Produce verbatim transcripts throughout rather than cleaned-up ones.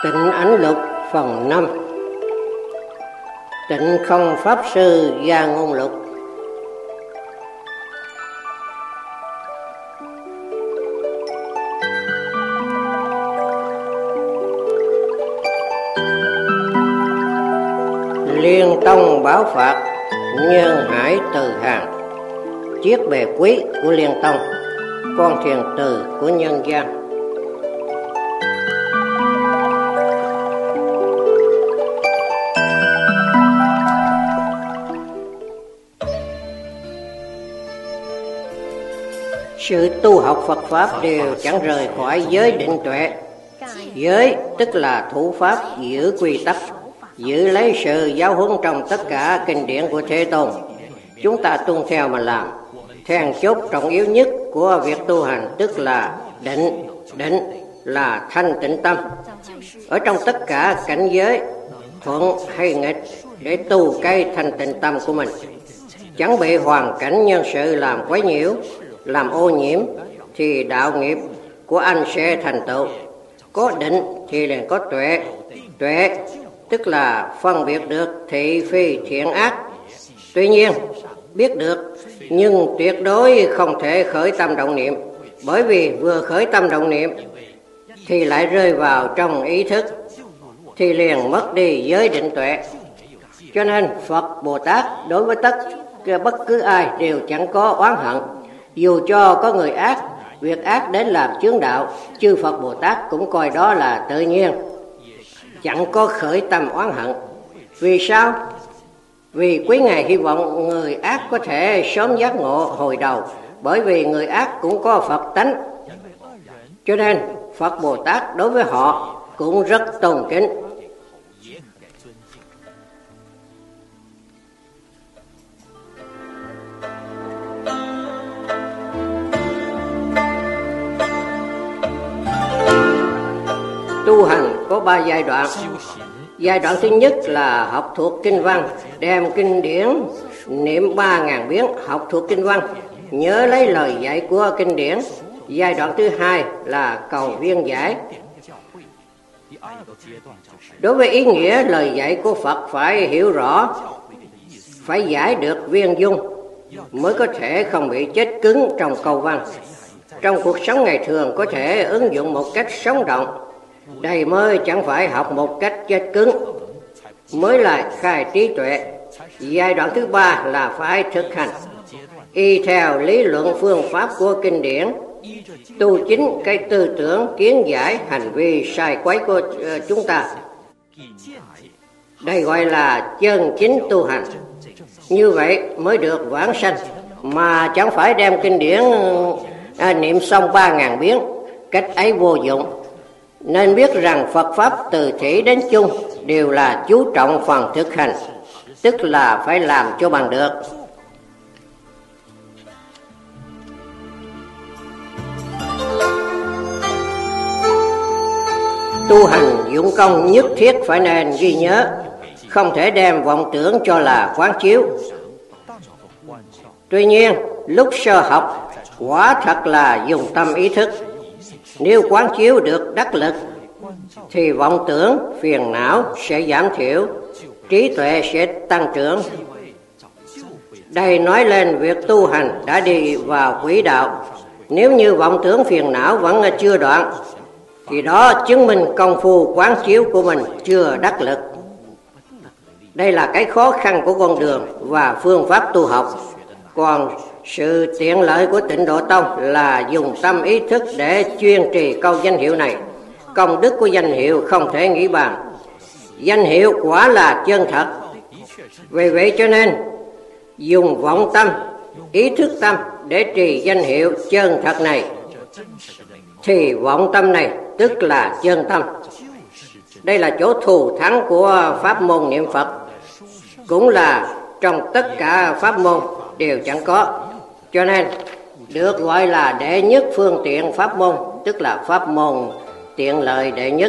Tịnh Ánh Lục phần năm. Tịnh Không Pháp Sư Gia Ngôn Lục. Liên Tông báo phạt, Nhân Hải từ hàng. Chiếc bè quý của Liên Tông, con thuyền từ của nhân gian. Sự tu học Phật Pháp đều chẳng rời khỏi giới định tuệ. Giới tức là thủ pháp, giữ quy tắc, giữ lấy sự giáo huấn trong tất cả kinh điển của Thế Tôn. Chúng ta tuân theo mà làm. Then chốt trọng yếu nhất của việc tu hành tức là định. Định là thanh tịnh tâm. Ở trong tất cả cảnh giới, thuận hay nghịch, để tu cái thanh tịnh tâm của mình, chẳng bị hoàn cảnh nhân sự làm quấy nhiễu, làm ô nhiễm, thì đạo nghiệp của anh sẽ thành tựu. Có định thì liền có tuệ. Tuệ tức là phân biệt được thị phi thiện ác. Tuy nhiên, biết được nhưng tuyệt đối không thể khởi tâm động niệm, bởi vì vừa khởi tâm động niệm thì lại rơi vào trong ý thức, thì liền mất đi giới định tuệ. Cho nên Phật Bồ Tát đối với tất bất cứ ai đều chẳng có oán hận. Dù cho có người ác, việc ác đến làm chướng đạo, chư Phật Bồ Tát cũng coi đó là tự nhiên, chẳng có khởi tâm oán hận. Vì sao? Vì quý Ngài hy vọng người ác có thể sớm giác ngộ hồi đầu, bởi vì người ác cũng có Phật tánh. Cho nên Phật Bồ Tát đối với họ cũng rất tôn kính. Tu hành có ba giai đoạn. Giai đoạn thứ nhất là học thuộc kinh văn, đem kinh điển niệm ba ngàn biến, học thuộc kinh văn, nhớ lấy lời dạy của kinh điển. Giai đoạn thứ hai là cầu viên giải. Đối với ý nghĩa lời dạy của Phật phải hiểu rõ, phải giải được viên dung, mới có thể không bị chết cứng trong câu văn. Trong cuộc sống ngày thường có thể ứng dụng một cách sống động. Đây mới chẳng phải học một cách chết cứng, mới là khai trí tuệ. Giai đoạn thứ ba là phải thực hành, y theo lý luận phương pháp của kinh điển, tu chính cái tư tưởng, kiến giải, hành vi sai quấy của chúng ta. Đây gọi là chân chính tu hành. Như vậy mới được vãng sanh, mà chẳng phải đem kinh điển à, niệm xong ba ngàn biến, cách ấy vô dụng. Nên biết rằng Phật Pháp từ thể đến chung đều là chú trọng phần thực hành, tức là phải làm cho bằng được. Tu hành dụng công nhất thiết phải nên ghi nhớ, không thể đem vọng tưởng cho là quán chiếu. Tuy nhiên, lúc sơ học, quả thật là dùng tâm ý thức. Nếu quán chiếu được đắc lực, thì vọng tưởng, phiền não sẽ giảm thiểu, trí tuệ sẽ tăng trưởng. Đây nói lên việc tu hành đã đi vào quỹ đạo. Nếu như vọng tưởng phiền não vẫn chưa đoạn, thì đó chứng minh công phu quán chiếu của mình chưa đắc lực. Đây là cái khó khăn của con đường và phương pháp tu học. Còn sự tiện lợi của Tịnh Độ Tông là dùng tâm ý thức để chuyên trì câu danh hiệu này. Công đức của danh hiệu không thể nghĩ bàn. Danh hiệu quả là chân thật. Vì vậy cho nên dùng vọng tâm, ý thức tâm để trì danh hiệu chân thật này, thì vọng tâm này tức là chân tâm. Đây là chỗ thù thắng của pháp môn niệm Phật, cũng là trong tất cả pháp môn đều chẳng có. Cho nên được gọi là đệ nhất phương tiện pháp môn, tức là pháp môn tiện lợi đệ nhất.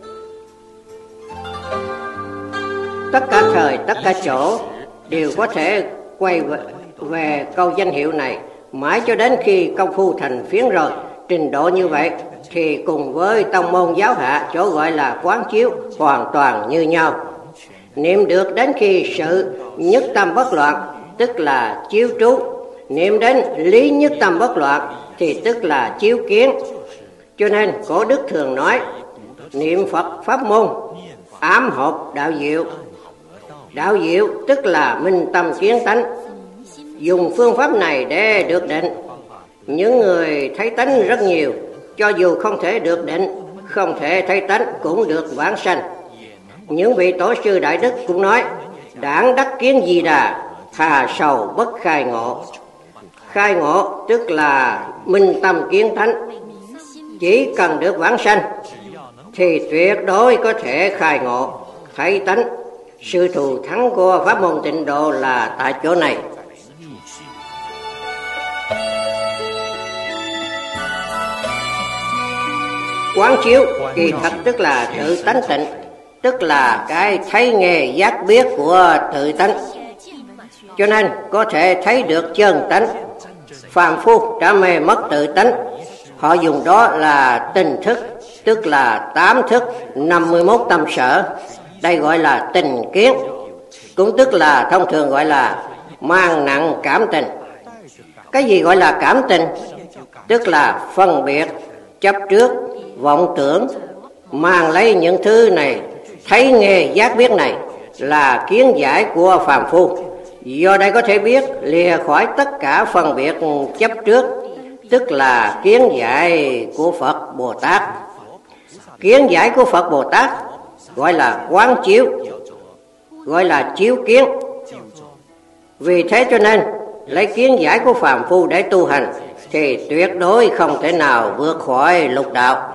Tất cả thời, tất cả chỗ đều có thể quay về, về câu danh hiệu này, mãi cho đến khi công phu thành phiến rồi trình độ như vậy thì cùng với tông môn giáo hạ chỗ gọi là quán chiếu hoàn toàn như nhau. Niệm được đến khi sự nhất tâm bất loạn, tức là chiếu trú. Niệm đến lý nhất tâm bất loạn thì tức là chiếu kiến. Cho nên cổ đức thường nói niệm Phật pháp môn ám hợp đạo diệu. Đạo diệu tức là minh tâm kiến tánh. Dùng phương pháp này để được định. Những người thấy tánh rất nhiều, cho dù không thể được định, không thể thấy tánh cũng được vãng sanh. Những vị tổ sư đại đức cũng nói đảng đắc kiến di đà, thà sầu bất khai ngộ. Khai ngộ tức là minh tâm kiến tánh. Chỉ cần được vãng sanh thì tuyệt đối có thể khai ngộ, thấy tánh. Sự thù thắng của pháp môn Tịnh Độ là tại chỗ này. Quán chiếu kỳ thật tức là tự tánh tịnh, tức là cái thấy nghe giác biết của tự tánh. Cho nên có thể thấy được chân tánh. Phàm phu đã mê mất tự tánh, họ dùng đó là tình thức, tức là tám thức, năm mươi mốt tâm sở. Đây gọi là tình kiến, cũng tức là thông thường gọi là mang nặng cảm tình. Cái gì gọi là cảm tình? Tức là phân biệt, chấp trước, vọng tưởng, mang lấy những thứ này, thấy nghe giác biết này là kiến giải của phàm phu. Do đây có thể biết lìa khỏi tất cả phân biệt chấp trước, tức là kiến giải của Phật Bồ Tát. Kiến giải của Phật Bồ Tát gọi là quán chiếu, gọi là chiếu kiến. Vì thế cho nên lấy kiến giải của phàm phu để tu hành thì tuyệt đối không thể nào vượt khỏi lục đạo.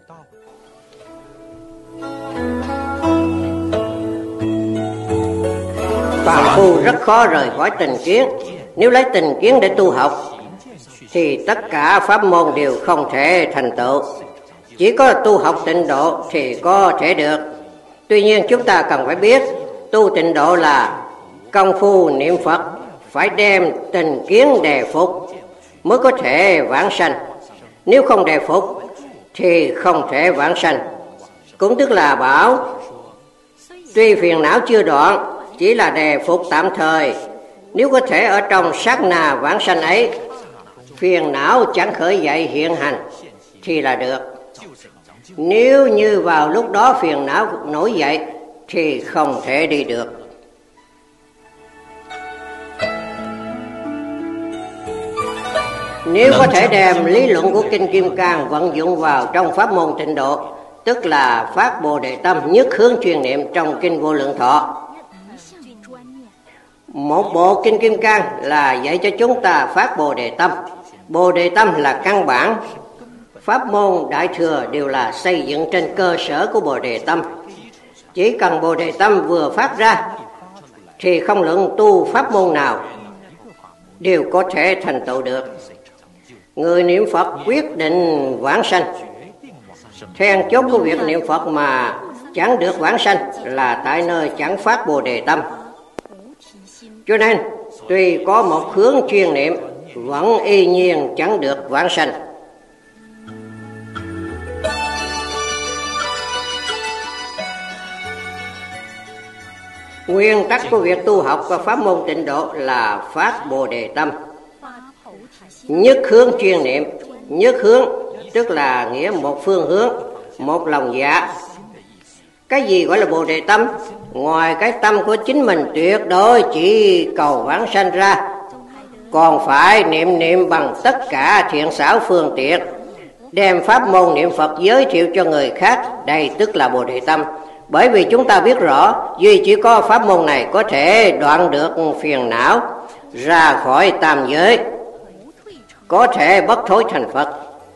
Phàm phu rất khó rời khỏi tình kiến. Nếu lấy tình kiến để tu học thì tất cả pháp môn đều không thể thành tựu. Chỉ có tu học Tịnh Độ thì có thể được. Tuy nhiên chúng ta cần phải biết tu Tịnh Độ là công phu niệm Phật, phải đem tình kiến đề phục mới có thể vãng sanh. Nếu không đề phục thì không thể vãng sanh. Cũng tức là bảo tuy phiền não chưa đoạn, chỉ là đề phục tạm thời. Nếu có thể ở trong sát na vãng sanh ấy, phiền não chẳng khởi dậy hiện hành thì là được. Nếu như vào lúc đó phiền não nổi dậy thì không thể đi được. Nếu có thể đem lý luận của Kinh Kim Cang vận dụng vào trong pháp môn Tịnh Độ, tức là phát Bồ Đề Tâm nhất hướng chuyên niệm trong Kinh Vô Lượng Thọ. Một bộ Kinh Kim Cang là dạy cho chúng ta phát Bồ Đề Tâm. Bồ Đề Tâm là căn bản. Pháp môn Đại Thừa đều là xây dựng trên cơ sở của Bồ Đề Tâm. Chỉ cần Bồ Đề Tâm vừa phát ra thì không luận tu pháp môn nào đều có thể thành tựu được. Người niệm Phật quyết định vãng sanh. Then chốt của việc niệm Phật mà chẳng được vãng sanh là tại nơi chẳng phát Bồ Đề Tâm. Cho nên tuy có một hướng chuyên niệm vẫn y nhiên chẳng được vãng sanh. Nguyên tắc của việc tu học và pháp môn Tịnh Độ là phát Bồ Đề Tâm, nhất hướng chuyên niệm. Nhất hướng tức là nghĩa một phương hướng, một lòng dạ. Cái gì gọi là Bồ Đề Tâm? Ngoài cái tâm của chính mình tuyệt đối chỉ cầu vãng sanh ra, còn phải niệm niệm bằng tất cả thiện xảo phương tiện, đem pháp môn niệm Phật giới thiệu cho người khác. Đây tức là Bồ Đề Tâm. Bởi vì chúng ta biết rõ duy chỉ có pháp môn này có thể đoạn được phiền não, ra khỏi tam giới, có thể bất thối thành Phật.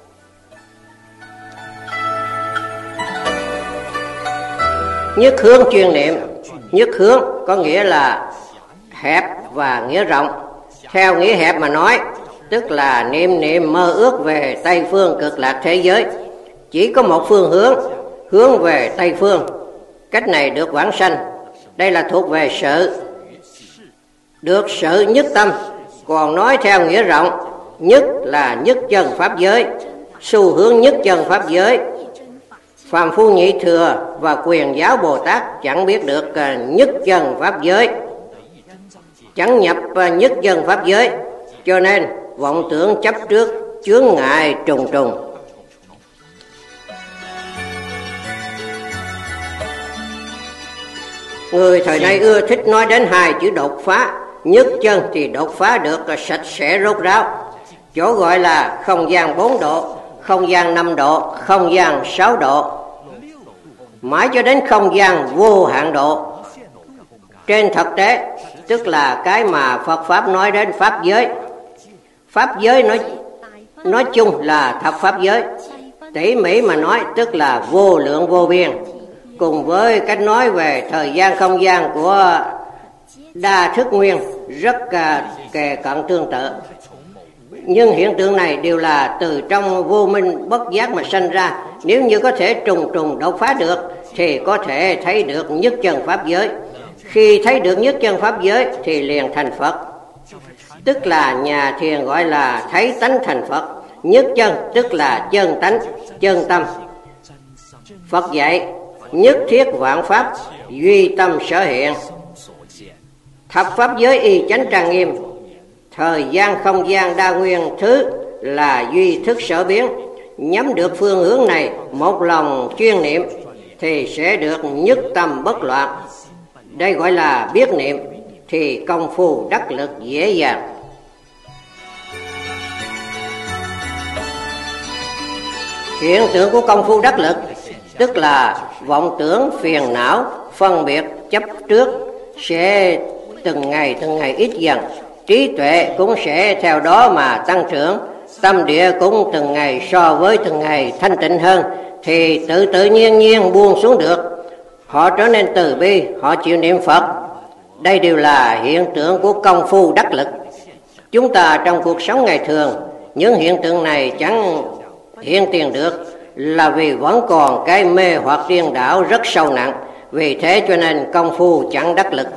Nhất hướng chuyên niệm. Nhất hướng có nghĩa là hẹp và nghĩa rộng. Theo nghĩa hẹp mà nói, tức là niệm niệm mơ ước về Tây phương cực lạc thế giới. Chỉ có một phương hướng, hướng về Tây phương. Cách này được vãng sanh. Đây là thuộc về sự, được sự nhất tâm. Còn nói theo nghĩa rộng, nhất là nhất chân pháp giới, xu hướng nhất chân pháp giới. Phàm phu nhị thừa và quyền giáo Bồ Tát chẳng biết được nhất chân pháp giới, chẳng nhập nhất chân pháp giới, cho nên vọng tưởng chấp trước chướng ngại trùng trùng. Người thời nay ưa thích nói đến hai chữ đột phá. Nhất chân thì đột phá được sạch sẽ rốt ráo, chỗ gọi là không gian bốn độ, không gian năm độ, không gian sáu độ, mãi cho đến không gian vô hạn độ. Trên thực tế, tức là cái mà Phật Pháp nói đến pháp giới. Pháp giới nói, nói chung là thập pháp giới, tỉ mỉ mà nói tức là vô lượng vô biên, cùng với cách nói về thời gian không gian của Đa Thức Nguyên rất kề cận tương tự. Nhưng hiện tượng này đều là từ trong vô minh bất giác mà sanh ra. Nếu như có thể trùng trùng đột phá được thì có thể thấy được nhất chân pháp giới. Khi thấy được nhất chân pháp giới thì liền thành Phật, tức là nhà thiền gọi là thấy tánh thành Phật. Nhất chân tức là chân tánh, chân tâm. Phật dạy nhất thiết vạn pháp duy tâm sở hiện, thập pháp giới y chánh trang nghiêm, thời gian không gian đa nguyên thứ là duy thức sở biến. Nhắm được phương hướng này, một lòng chuyên niệm thì sẽ được nhất tâm bất loạn. Đây gọi là biết niệm, thì công phu đắc lực dễ dàng. Hiện tượng của công phu đắc lực tức là vọng tưởng phiền não phân biệt chấp trước sẽ từng ngày từng ngày ít dần, trí tuệ cũng sẽ theo đó mà tăng trưởng, tâm địa cũng từng ngày so với từng ngày thanh tịnh hơn, thì tự tự nhiên nhiên buông xuống được. Họ trở nên từ bi, họ chịu niệm Phật. Đây đều là hiện tượng của công phu đắc lực. Chúng ta trong cuộc sống ngày thường, những hiện tượng này chẳng hiện tiền được là vì vẫn còn cái mê hoặc điên đảo rất sâu nặng. Vì thế cho nên công phu chẳng đắc lực.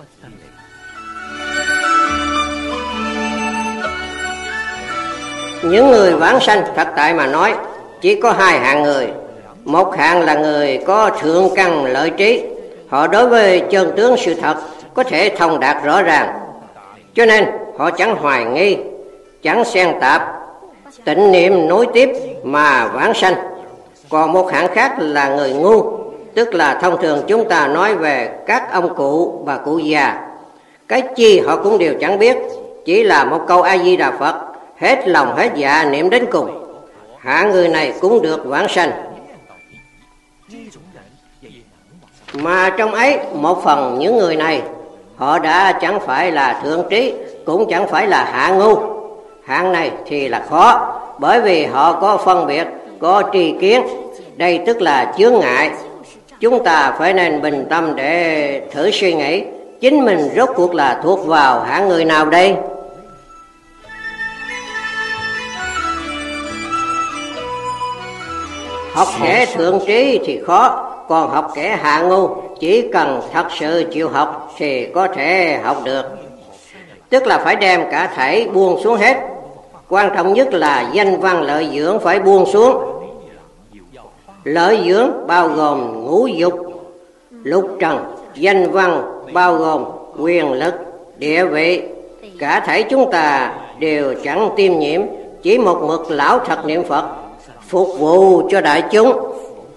Những người vãng sanh thật tại mà nói chỉ có hai hạng người. Một hạng là người có thượng căn lợi trí, họ đối với chân tướng sự thật có thể thông đạt rõ ràng, cho nên họ chẳng hoài nghi, chẳng xen tạp, tịnh niệm nối tiếp mà vãng sanh. Còn một hạng khác là người ngu, tức là thông thường chúng ta nói về các ông cụ bà cụ già, cái chi họ cũng đều chẳng biết, chỉ là một câu A Di Đà Phật hết lòng hết dạ niệm đến cùng. Hạng người này cũng được vãng sanh. Mà trong ấy một phần những người này họ đã chẳng phải là thượng trí, cũng chẳng phải là hạ ngu. Hạng này thì là khó, bởi vì họ có phân biệt, có tri kiến. Đây tức là chướng ngại. Chúng ta phải nên bình tâm để thử suy nghĩ, chính mình rốt cuộc là thuộc vào hạng người nào đây? Học kẻ thượng trí thì khó, còn học kẻ hạ ngu chỉ cần thật sự chịu học thì có thể học được. Tức là phải đem cả thảy buông xuống hết. Quan trọng nhất là danh văn lợi dưỡng phải buông xuống. Lợi dưỡng bao gồm ngũ dục, lục trần. Danh văn bao gồm quyền lực, địa vị. Cả thảy chúng ta đều chẳng tiêm nhiễm, chỉ một mực lão thật niệm Phật, phục vụ cho đại chúng.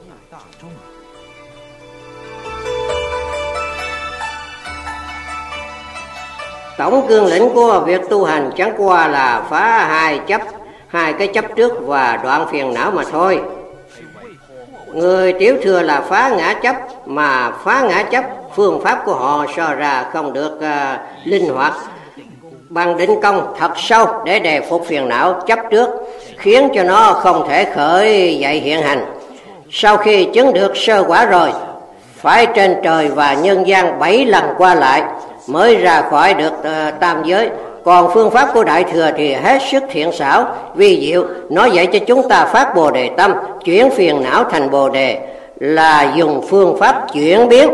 Tổng cương lĩnh của việc tu hành chẳng qua là phá hai chấp, hai cái chấp trước và đoạn phiền não mà thôi. Người tiểu thừa là phá ngã chấp, mà phá ngã chấp phương pháp của họ so ra không được uh, linh hoạt bằng định công thật sâu để đề phục phiền não chấp trước, khiến cho nó không thể khởi dậy hiện hành. Sau khi chứng được sơ quả rồi, phải trên trời và nhân gian bảy lần qua lại mới ra khỏi được uh, tam giới. Còn phương pháp của Đại Thừa thì hết sức thiện xảo, vi diệu. Nó dạy cho chúng ta phát Bồ Đề tâm, chuyển phiền não thành Bồ Đề, là dùng phương pháp chuyển biến.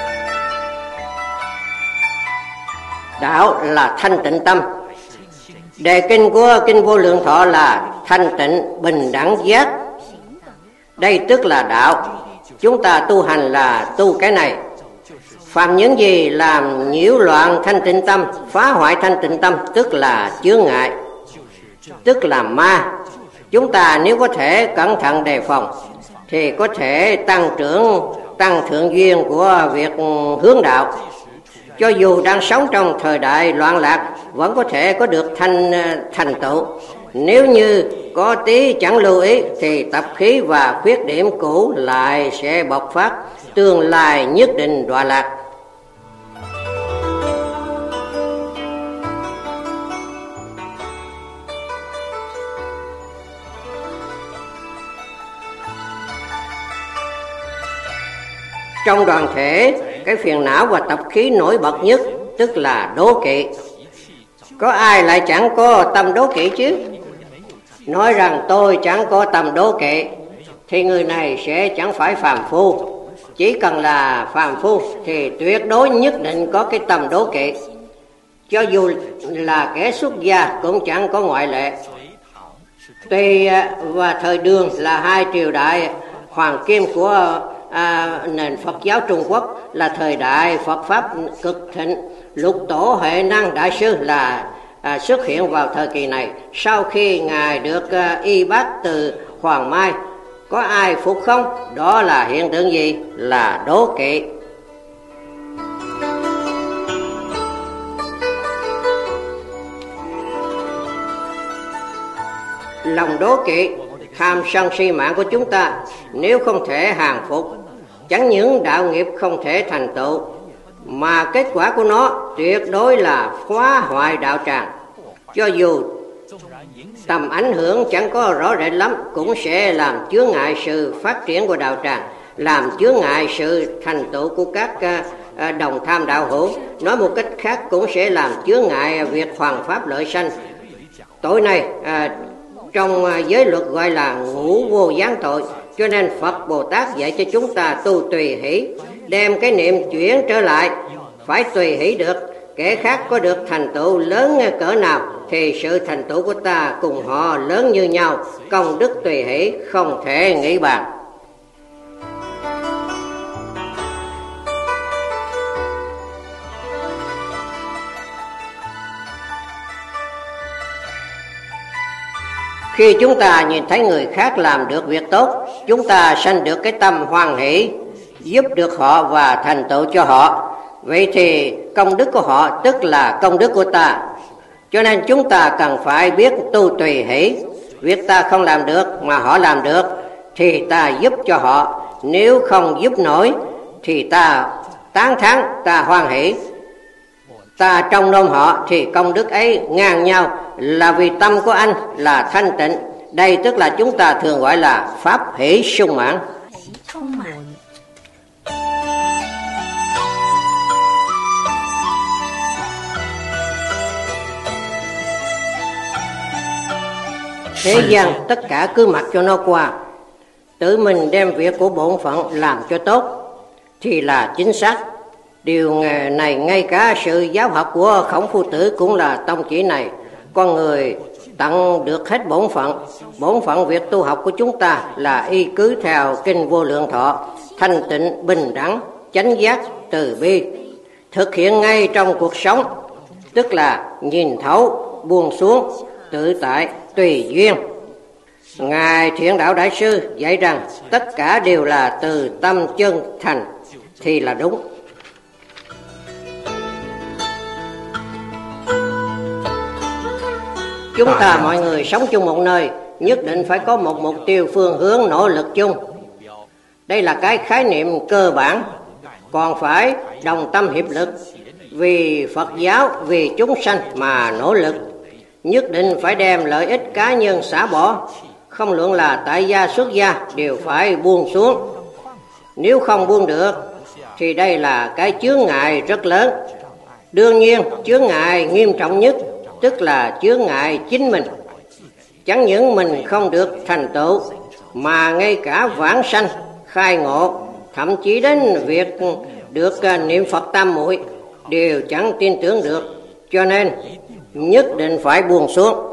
Đạo là thanh tịnh tâm. Đề kinh của Kinh Vô Lượng Thọ là thanh tịnh bình đẳng giác. Đây tức là đạo. Chúng ta tu hành là tu cái này. Phạm những gì làm nhiễu loạn thanh tịnh tâm, phá hoại thanh tịnh tâm, tức là chướng ngại, tức là ma. Chúng ta nếu có thể cẩn thận đề phòng thì có thể tăng trưởng, tăng thượng duyên của việc hướng đạo. Cho dù đang sống trong thời đại loạn lạc, vẫn có thể có được thành thành tựu. Nếu như có tí chẳng lưu ý thì tập khí và khuyết điểm cũ lại sẽ bộc phát, tương lai nhất định đọa lạc. Trong đoàn thể, cái phiền não và tập khí nổi bật nhất tức là đố kỵ. Có ai lại chẳng có tâm đố kỵ chứ? Nói rằng tôi chẳng có tâm đố kỵ thì người này sẽ chẳng phải phàm phu. Chỉ cần là phàm phu thì tuyệt đối nhất định có cái tâm đố kỵ. Cho dù là kẻ xuất gia cũng chẳng có ngoại lệ. Tùy và thời Đường là hai triều đại hoàng kim của À, nền Phật giáo Trung Quốc, là thời đại Phật Pháp cực thịnh. Lục Tổ Huệ Năng Đại Sư là à, xuất hiện vào thời kỳ này. Sau khi Ngài được à, y bác từ Hoàng Mai, có ai phục không? Đó là hiện tượng gì? Là đố kỵ. Lòng đố kỵ, tham sân si mạng của chúng ta nếu không thể hàng phục, chẳng những đạo nghiệp không thể thành tựu, mà kết quả của nó tuyệt đối là phá hoại đạo tràng. Cho dù tầm ảnh hưởng chẳng có rõ rệt lắm, cũng sẽ làm chướng ngại sự phát triển của đạo tràng, làm chướng ngại sự thành tựu của các đồng tham đạo hữu. Nói một cách khác, cũng sẽ làm chướng ngại việc hoàn pháp lợi sanh. Tội này à, trong giới luật gọi là ngũ vô gián tội. Cho nên Phật Bồ Tát dạy cho chúng ta tu tùy hỷ, đem cái niệm chuyển trở lại, phải tùy hỷ được. Kẻ khác có được thành tựu lớn cỡ nào thì sự thành tựu của ta cùng họ lớn như nhau. Công đức tùy hỷ không thể nghĩ bàn. Khi chúng ta nhìn thấy người khác làm được việc tốt, chúng ta sanh được cái tâm hoan hỷ, giúp được họ và thành tựu cho họ. Vậy thì công đức của họ tức là công đức của ta. Cho nên chúng ta cần phải biết tu tùy hỷ. Việc ta không làm được mà họ làm được thì ta giúp cho họ. Nếu không giúp nổi thì ta tán thán, ta hoan hỷ. Ta trông nom họ thì công đức ấy ngang nhau, là vì tâm của anh là thanh tịnh. Đây tức là chúng ta thường gọi là pháp hỷ sung mãn. Thế gian tất cả cứ mặc cho nó qua, tự mình đem việc của bổn phận làm cho tốt thì là chính xác. Điều này ngay cả sự giáo học của Khổng Phu Tử cũng là tông chỉ này. Con người tận được hết bổn phận. Bổn phận việc tu học của chúng ta là y cứ theo Kinh Vô Lượng Thọ, thanh tịnh, bình đẳng, chánh giác, từ bi, thực hiện ngay trong cuộc sống, tức là nhìn thấu, buông xuống, tự tại, tùy duyên. Ngài Thiện Đạo Đại Sư dạy rằng tất cả đều là từ tâm chân thành thì là đúng. Chúng ta mọi người sống chung một nơi, nhất định phải có một mục tiêu phương hướng nỗ lực chung. Đây là cái khái niệm cơ bản. Còn phải đồng tâm hiệp lực, vì Phật giáo, vì chúng sanh mà nỗ lực. Nhất định phải đem lợi ích cá nhân xả bỏ, không luận là tại gia xuất gia đều phải buông xuống. Nếu không buông được thì đây là cái chướng ngại rất lớn. Đương nhiên chướng ngại nghiêm trọng nhất tức là chướng ngại chính mình. Chẳng những mình không được thành tựu, mà ngay cả vãng sanh, khai ngộ, thậm chí đến việc được niệm Phật tam muội đều chẳng tin tưởng được. Cho nên nhất định phải buông xuống.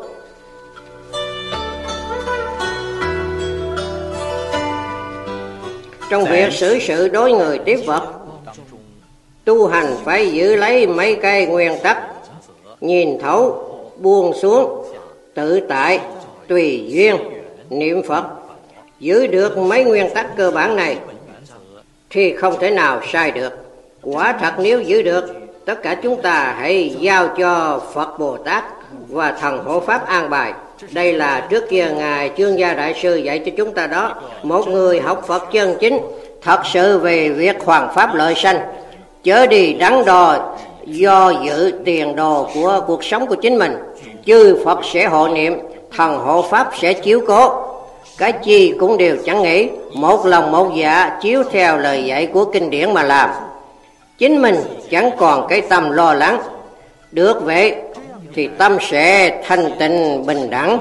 Trong việc xử sự đối người tiếp vật, tu hành phải giữ lấy mấy cây nguyên tắc: nhìn thấu, buông xuống, tự tại, tùy duyên, niệm Phật. Giữ được mấy nguyên tắc cơ bản này thì không thể nào sai được. Quả thật nếu giữ được, tất cả chúng ta hãy giao cho Phật Bồ Tát và thần hộ pháp an bài. Đây là trước kia Ngài Chương Gia Đại Sư dạy cho chúng ta đó. Một người học Phật chân chính, thật sự về việc hoàn pháp lợi sanh, chớ đi đắn đo do dự tiền đồ của cuộc sống của chính mình. Chư Phật sẽ hộ niệm, thần hộ pháp sẽ chiếu cố. Cái chi cũng đều chẳng nghĩ, một lòng một dạ chiếu theo lời dạy của kinh điển mà làm. Chính mình chẳng còn cái tâm lo lắng. Được vậy thì tâm sẽ thanh tịnh bình đẳng.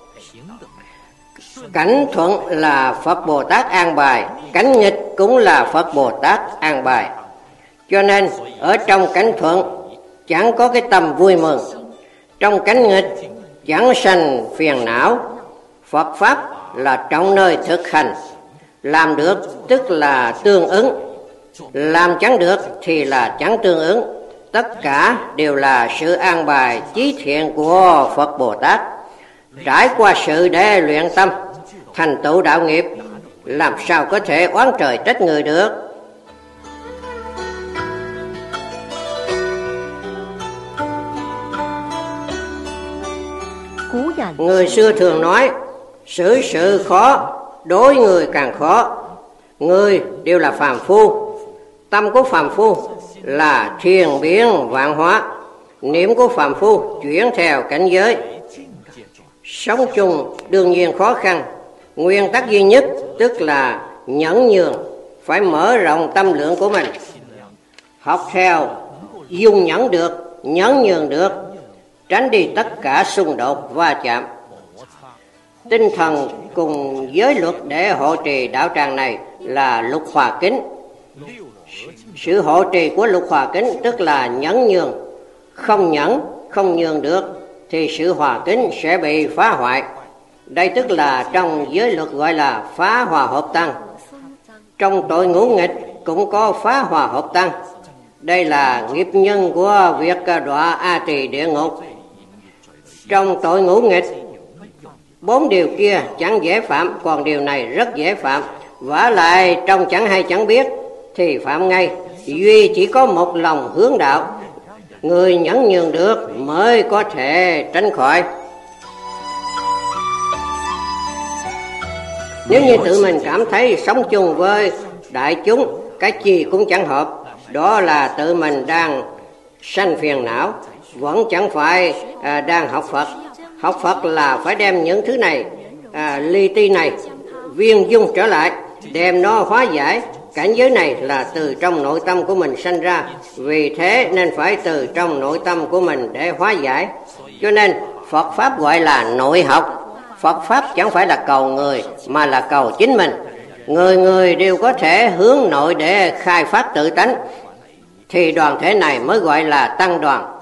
Cảnh thuận là Phật Bồ Tát an bài, cảnh nghịch cũng là Phật Bồ Tát an bài. Cho nên ở trong cảnh thuận chẳng có cái tâm vui mừng, trong cảnh nghịch chẳng sanh phiền não. Phật Pháp là trong nơi thực hành, làm được tức là tương ứng, làm chẳng được thì là chẳng tương ứng. Tất cả đều là sự an bài chí thiện của Phật Bồ Tát. Trải qua sự để luyện tâm, thành tựu đạo nghiệp, làm sao có thể oán trời trách người được. Người xưa thường nói, xử sự khó, đối người càng khó. Người đều là phàm phu. Tâm của phàm phu là thiền biến vạn hóa. Niệm của phàm phu chuyển theo cảnh giới. Sống chung đương nhiên khó khăn. Nguyên tắc duy nhất tức là nhẫn nhường, phải mở rộng tâm lượng của mình. Học theo, dung nhẫn được, nhẫn nhường được, tránh đi tất cả xung đột va chạm. Tinh thần cùng giới luật để hộ trì đạo tràng này là lục hòa kính. Sự hộ trì của lục hòa kính tức là nhẫn nhường. Không nhẫn, không nhường được thì sự hòa kính sẽ bị phá hoại. Đây tức là trong giới luật gọi là phá hòa hợp tăng. Trong tội ngũ nghịch cũng có phá hòa hợp tăng. Đây là nghiệp nhân của việc đọa A Tỳ địa ngục. Trong tội ngũ nghịch, bốn điều kia chẳng dễ phạm, còn điều này rất dễ phạm. Vả lại trong chẳng hay chẳng biết thì phạm ngay. Duy chỉ có một lòng hướng đạo, người nhẫn nhường được mới có thể tránh khỏi. Nếu như tự mình cảm thấy sống chung với đại chúng cái gì cũng chẳng hợp, đó là tự mình đang sanh phiền não, vẫn chẳng phải à, đang học Phật. Học Phật là phải đem những thứ này, à, li ti này viên dung trở lại, đem nó hóa giải. Cảnh giới này là từ trong nội tâm của mình sanh ra, vì thế nên phải từ trong nội tâm của mình để hóa giải. Cho nên Phật Pháp gọi là nội học. Phật Pháp chẳng phải là cầu người, mà là cầu chính mình. Người người đều có thể hướng nội để khai phát tự tánh, thì đoàn thể này mới gọi là tăng đoàn.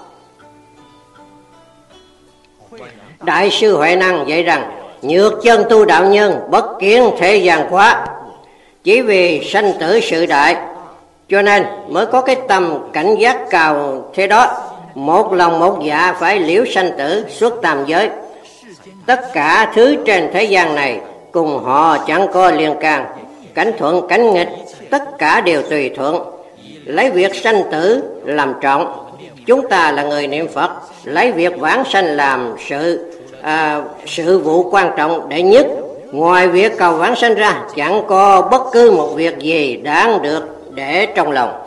Đại sư Huệ Năng dạy rằng, nhược chân tu đạo nhân, bất kiến thế gian quá. Chỉ vì sanh tử sự đại, cho nên mới có cái tâm cảnh giác cao thế đó. Một lòng một dạ phải liễu sanh tử xuất tam giới. Tất cả thứ trên thế gian này cùng họ chẳng có liên can. Cảnh thuận cảnh nghịch tất cả đều tùy thuận. Lấy việc sanh tử làm trọng. Chúng ta là người niệm Phật, lấy việc vãng sanh làm sự à, sự vụ quan trọng đệ nhất. Ngoài việc cầu vãng sanh ra, chẳng có bất cứ một việc gì đáng được để trong lòng.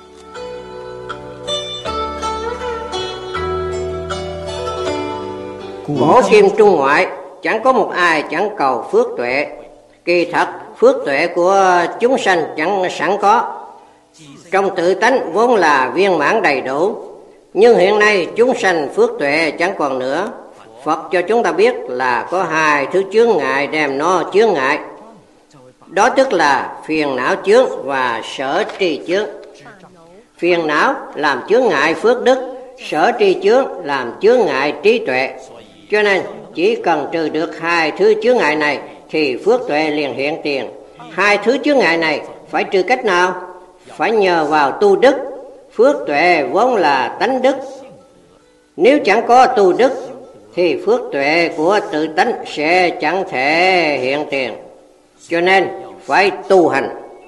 Cổ kim trung ngoại chẳng có một ai chẳng cầu phước tuệ. Kỳ thật phước tuệ của chúng sanh chẳng sẵn có, trong tự tánh vốn là viên mãn đầy đủ. Nhưng hiện nay chúng sanh phước tuệ chẳng còn nữa. Phật cho chúng ta biết là có hai thứ chướng ngại đem nó chướng ngại. Đó tức là phiền não chướng và sở trì chướng. Phiền não làm chướng ngại phước đức, sở tri chướng làm chướng ngại trí tuệ. Cho nên chỉ cần trừ được hai thứ chướng ngại này thì phước tuệ liền hiện tiền. Hai thứ chướng ngại này phải trừ cách nào? Phải nhờ vào tu đức. Phước tuệ vốn là tánh đức. Nếu chẳng có tu đức thì phước tuệ của tự tánh sẽ chẳng thể hiện tiền. Cho nên phải tu hành.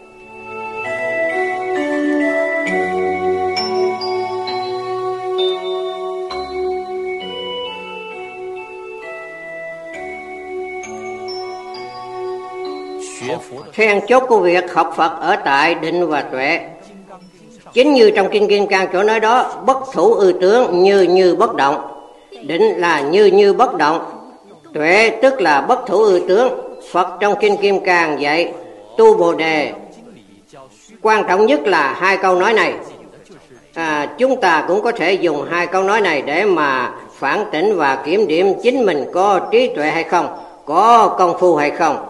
Then chốt của việc học Phật ở tại định và tuệ. Chính như trong Kinh Kim Cang chỗ nói đó, bất thủ ư tướng, như như bất động. Định là như như bất động, tuệ tức là bất thủ ư tướng. Phật trong Kinh Kim Cang dạy tu Bồ Đề, quan trọng nhất là hai câu nói này. À, chúng ta cũng có thể dùng hai câu nói này để mà phản tỉnh và kiểm điểm chính mình có trí tuệ hay không, có công phu hay không.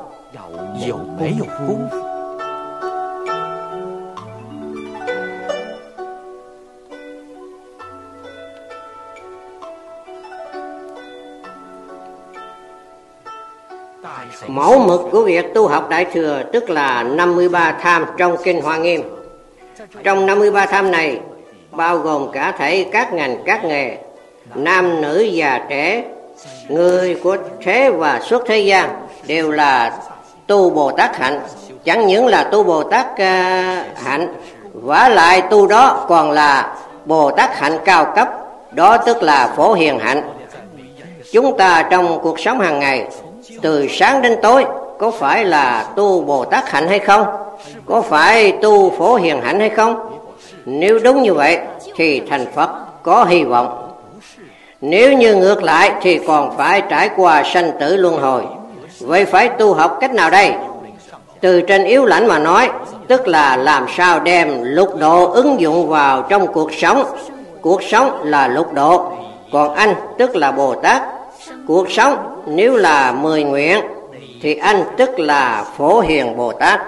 Mẫu mực của việc tu học Đại Thừa tức là năm mươi ba tham trong Kinh Hoa Nghiêm. Trong năm mươi ba tham này bao gồm cả thảy các ngành các nghề, nam nữ già trẻ, người của thế và xuất thế gian đều là tu Bồ Tát hạnh. Chẳng những là tu Bồ Tát uh, hạnh, vả lại tu đó còn là Bồ Tát hạnh cao cấp, đó tức là Phổ Hiền hạnh. Chúng ta trong cuộc sống hàng ngày từ sáng đến tối có phải là tu Bồ Tát hạnh hay không? Có phải tu Phổ Hiền hạnh hay không? Nếu đúng như vậy thì thành Phật có hy vọng. Nếu như ngược lại thì còn phải trải qua sanh tử luân hồi. Vậy phải tu học cách nào đây? Từ trên yếu lãnh mà nói, tức là làm sao đem lục độ ứng dụng vào trong cuộc sống. Cuộc sống là lục độ, còn anh tức là Bồ Tát. Cuộc sống nếu là mười nguyện thì anh tức là Phổ Hiền Bồ Tát.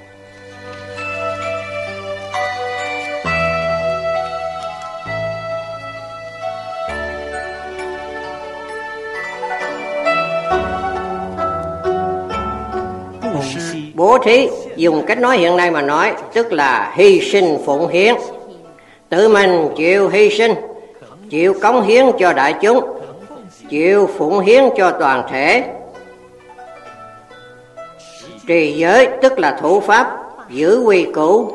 Bố thí dùng cách nói hiện nay mà nói tức là hy sinh phụng hiến. Tự mình chịu hy sinh, chịu cống hiến cho đại chúng, chịu phụng hiến cho toàn thể. Trì giới tức là thủ pháp, giữ quy củ.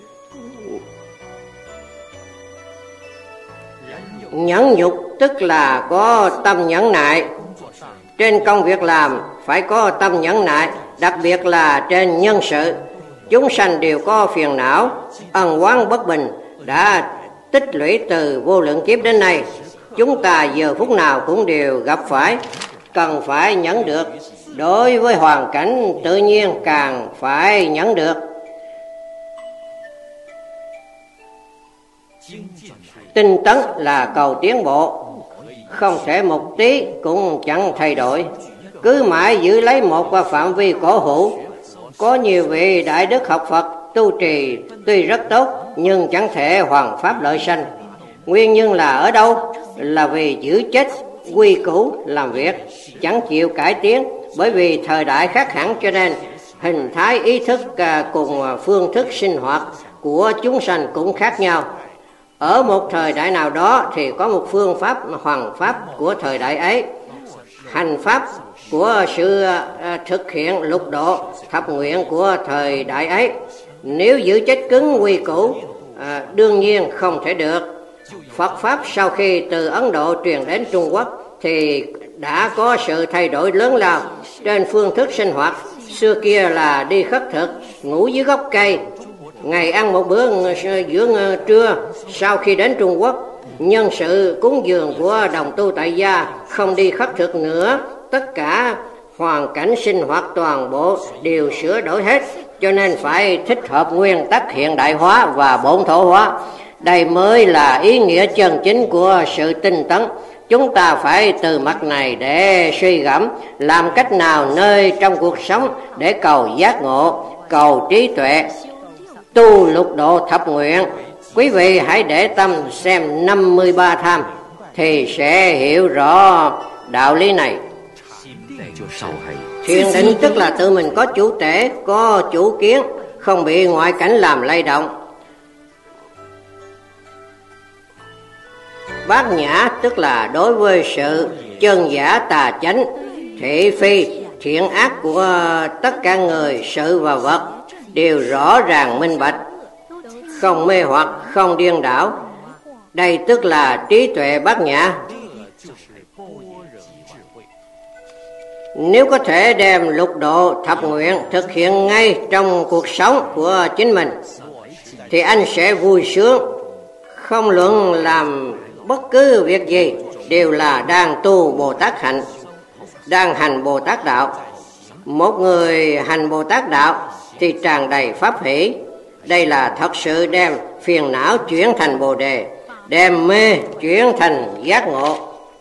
Nhẫn nhục tức là có tâm nhẫn nại. Trên công việc làm phải có tâm nhẫn nại, đặc biệt là trên nhân sự. Chúng sanh đều có phiền não, ân oán bất bình đã tích lũy từ vô lượng kiếp đến nay. Chúng ta giờ phút nào cũng đều gặp phải, cần phải nhẫn được. Đối với hoàn cảnh tự nhiên càng phải nhẫn được. Tinh tấn là cầu tiến bộ, không thể một tí cũng chẳng thay đổi. Cứ mãi giữ lấy một phạm vi cổ hữu. Có nhiều vị đại đức học Phật tu trì tuy rất tốt nhưng chẳng thể hoàn pháp lợi sanh. Nguyên nhân là ở đâu? Là vì giữ chết quy củ làm việc, chẳng chịu cải tiến. Bởi vì thời đại khác hẳn cho nên hình thái ý thức cùng phương thức sinh hoạt của chúng sanh cũng khác nhau. Ở một thời đại nào đó thì có một phương pháp hoằng pháp của thời đại ấy, hành pháp của sự thực hiện lục độ thập nguyện của thời đại ấy. Nếu giữ chết cứng quy củ à, đương nhiên không thể được. Phật pháp sau khi từ Ấn Độ truyền đến Trung Quốc thì đã có sự thay đổi lớn lao trên phương thức sinh hoạt. Xưa kia là đi khất thực, ngủ dưới gốc cây, ngày ăn một bữa dưỡng trưa. Sau khi đến Trung Quốc, nhân sự cúng dường của đồng tu tại gia không đi khất thực nữa. Tất cả hoàn cảnh sinh hoạt toàn bộ đều sửa đổi hết, cho nên phải thích hợp nguyên tắc hiện đại hóa và bổn thổ hóa. Đây mới là ý nghĩa chân chính của sự tinh tấn. Chúng ta phải từ mặt này để suy gẫm làm cách nào nơi trong cuộc sống để cầu giác ngộ, cầu trí tuệ, tu lục độ thập nguyện, Quý vị hãy để tâm xem năm mươi ba tham thì sẽ hiểu rõ đạo lý này. Thiền định tức là tự mình có chủ thể, có chủ kiến, không bị ngoại cảnh làm lay động. Bát nhã tức là đối với sự chân giả tà chánh, thị phi, thiện ác của tất cả người, sự và vật đều rõ ràng minh bạch, không mê hoặc, không điên đảo. Đây tức là trí tuệ bát nhã. Nếu có thể đem lục độ thập nguyện thực hiện ngay trong cuộc sống của chính mình thì anh sẽ vui sướng. Không luận làm bất cứ việc gì đều là đang tu Bồ Tát hạnh, đang hành Bồ Tát đạo. Một người hành Bồ Tát đạo thì tràn đầy pháp hỷ. Đây là thật sự đem phiền não chuyển thành Bồ Đề, đem mê chuyển thành giác ngộ.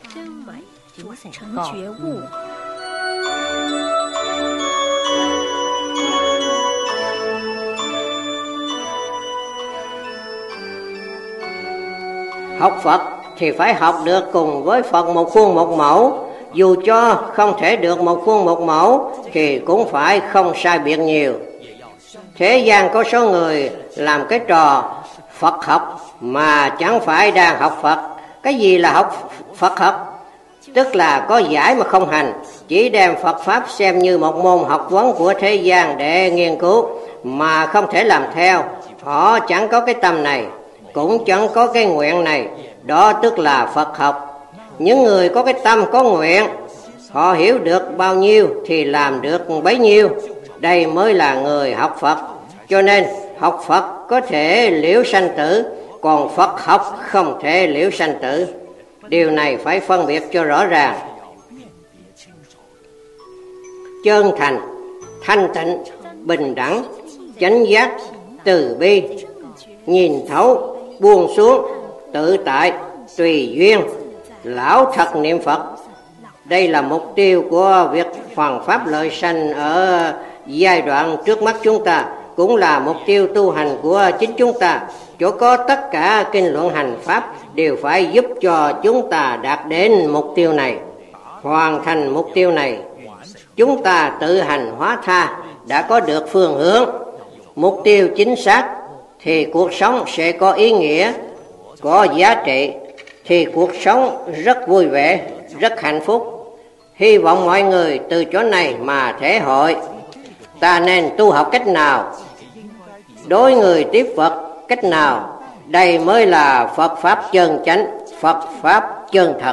Học Phật thì phải học được cùng với Phật một khuôn một mẫu. Dù cho không thể được một khuôn một mẫu thì cũng phải không sai biệt nhiều. Thế gian có số người làm cái trò Phật học mà chẳng phải đang học Phật. Cái gì là học Phật học? Tức là có giải mà không hành, chỉ đem Phật Pháp xem như một môn học vấn của thế gian để nghiên cứu mà không thể làm theo. Họ chẳng có cái tâm này, cũng chẳng có cái nguyện này. Đó tức là Phật học. Những người có cái tâm, có nguyện, họ hiểu được bao nhiêu thì làm được bấy nhiêu. Đây mới là người học Phật. Cho nên học Phật có thể liễu sanh tử, còn Phật học không thể liễu sanh tử. Điều này phải phân biệt cho rõ ràng. Chân thành, thanh tịnh, bình đẳng, chánh giác, từ bi, nhìn thấu, buông xuống, tự tại, tùy duyên, lão thật niệm Phật. Đây là mục tiêu của việc hoàn pháp lợi sanh ở giai đoạn trước mắt chúng ta, cũng là mục tiêu tu hành của chính chúng ta. Chỗ có tất cả kinh luận hành pháp đều phải giúp cho chúng ta đạt đến mục tiêu này. Hoàn thành mục tiêu này, chúng ta tự hành hóa tha, đã có được phương hướng, mục tiêu chính xác thì cuộc sống sẽ có ý nghĩa, có giá trị, thì cuộc sống rất vui vẻ, rất hạnh phúc. Hy vọng mọi người từ chỗ này mà thể hội. Ta nên tu học cách nào? Đối người tiếp Phật cách nào? Đây mới là Phật Pháp chân chánh, Phật Pháp chân thật.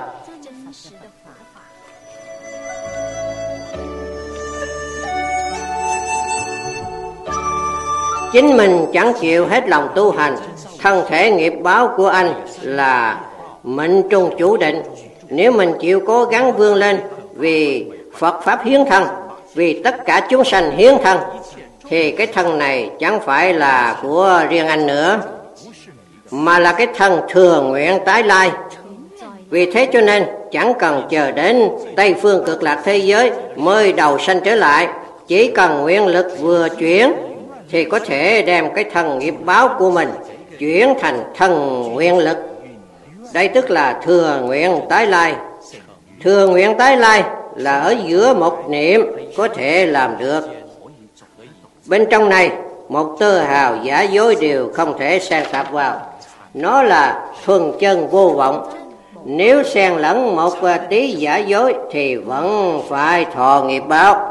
Chính mình chẳng chịu hết lòng tu hành, thân thể nghiệp báo của anh là mệnh trung chủ định. Nếu mình chịu cố gắng vươn lên vì Phật Pháp hiến thân, vì tất cả chúng sanh hiến thân, thì cái thân này chẳng phải là của riêng anh nữa, mà là cái thân thừa nguyện tái lai. Vì thế cho nên chẳng cần chờ đến Tây Phương Cực Lạc thế giới mới đầu sanh trở lại. Chỉ cần nguyện lực vừa chuyển thì có thể đem cái thân nghiệp báo của mình chuyển thành thân nguyện lực. Đây tức là thừa nguyện tái lai. Thừa nguyện tái lai là ở giữa một niệm có thể làm được. Bên trong này một tơ hào giả dối đều không thể xen tạp vào. Nó là thuần chân vô vọng. Nếu xen lẫn một tí giả dối thì vẫn phải thọ nghiệp báo.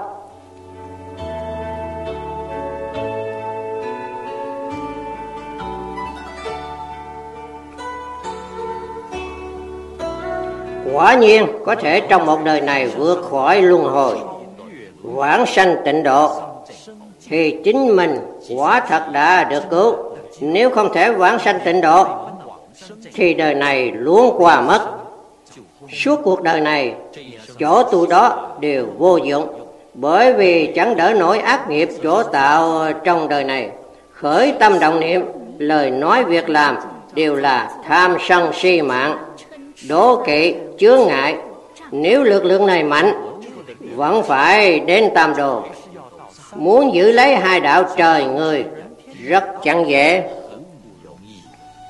Quả nhiên có thể trong một đời này vượt khỏi luân hồi, vãng sanh tịnh độ, thì chính mình quả thật đã được cứu. Nếu không thể vãng sanh tịnh độ thì đời này luống qua mất. Suốt cuộc đời này chỗ tu đó đều vô dụng, bởi vì chẳng đỡ nổi ác nghiệp chỗ tạo trong đời này. Khởi tâm động niệm, lời nói việc làm đều là tham sân si mạng, đố kỵ, chướng ngại. Nếu lực lượng này mạnh, vẫn phải đến tam đồ. Muốn giữ lấy hai đạo trời người rất chẳng dễ.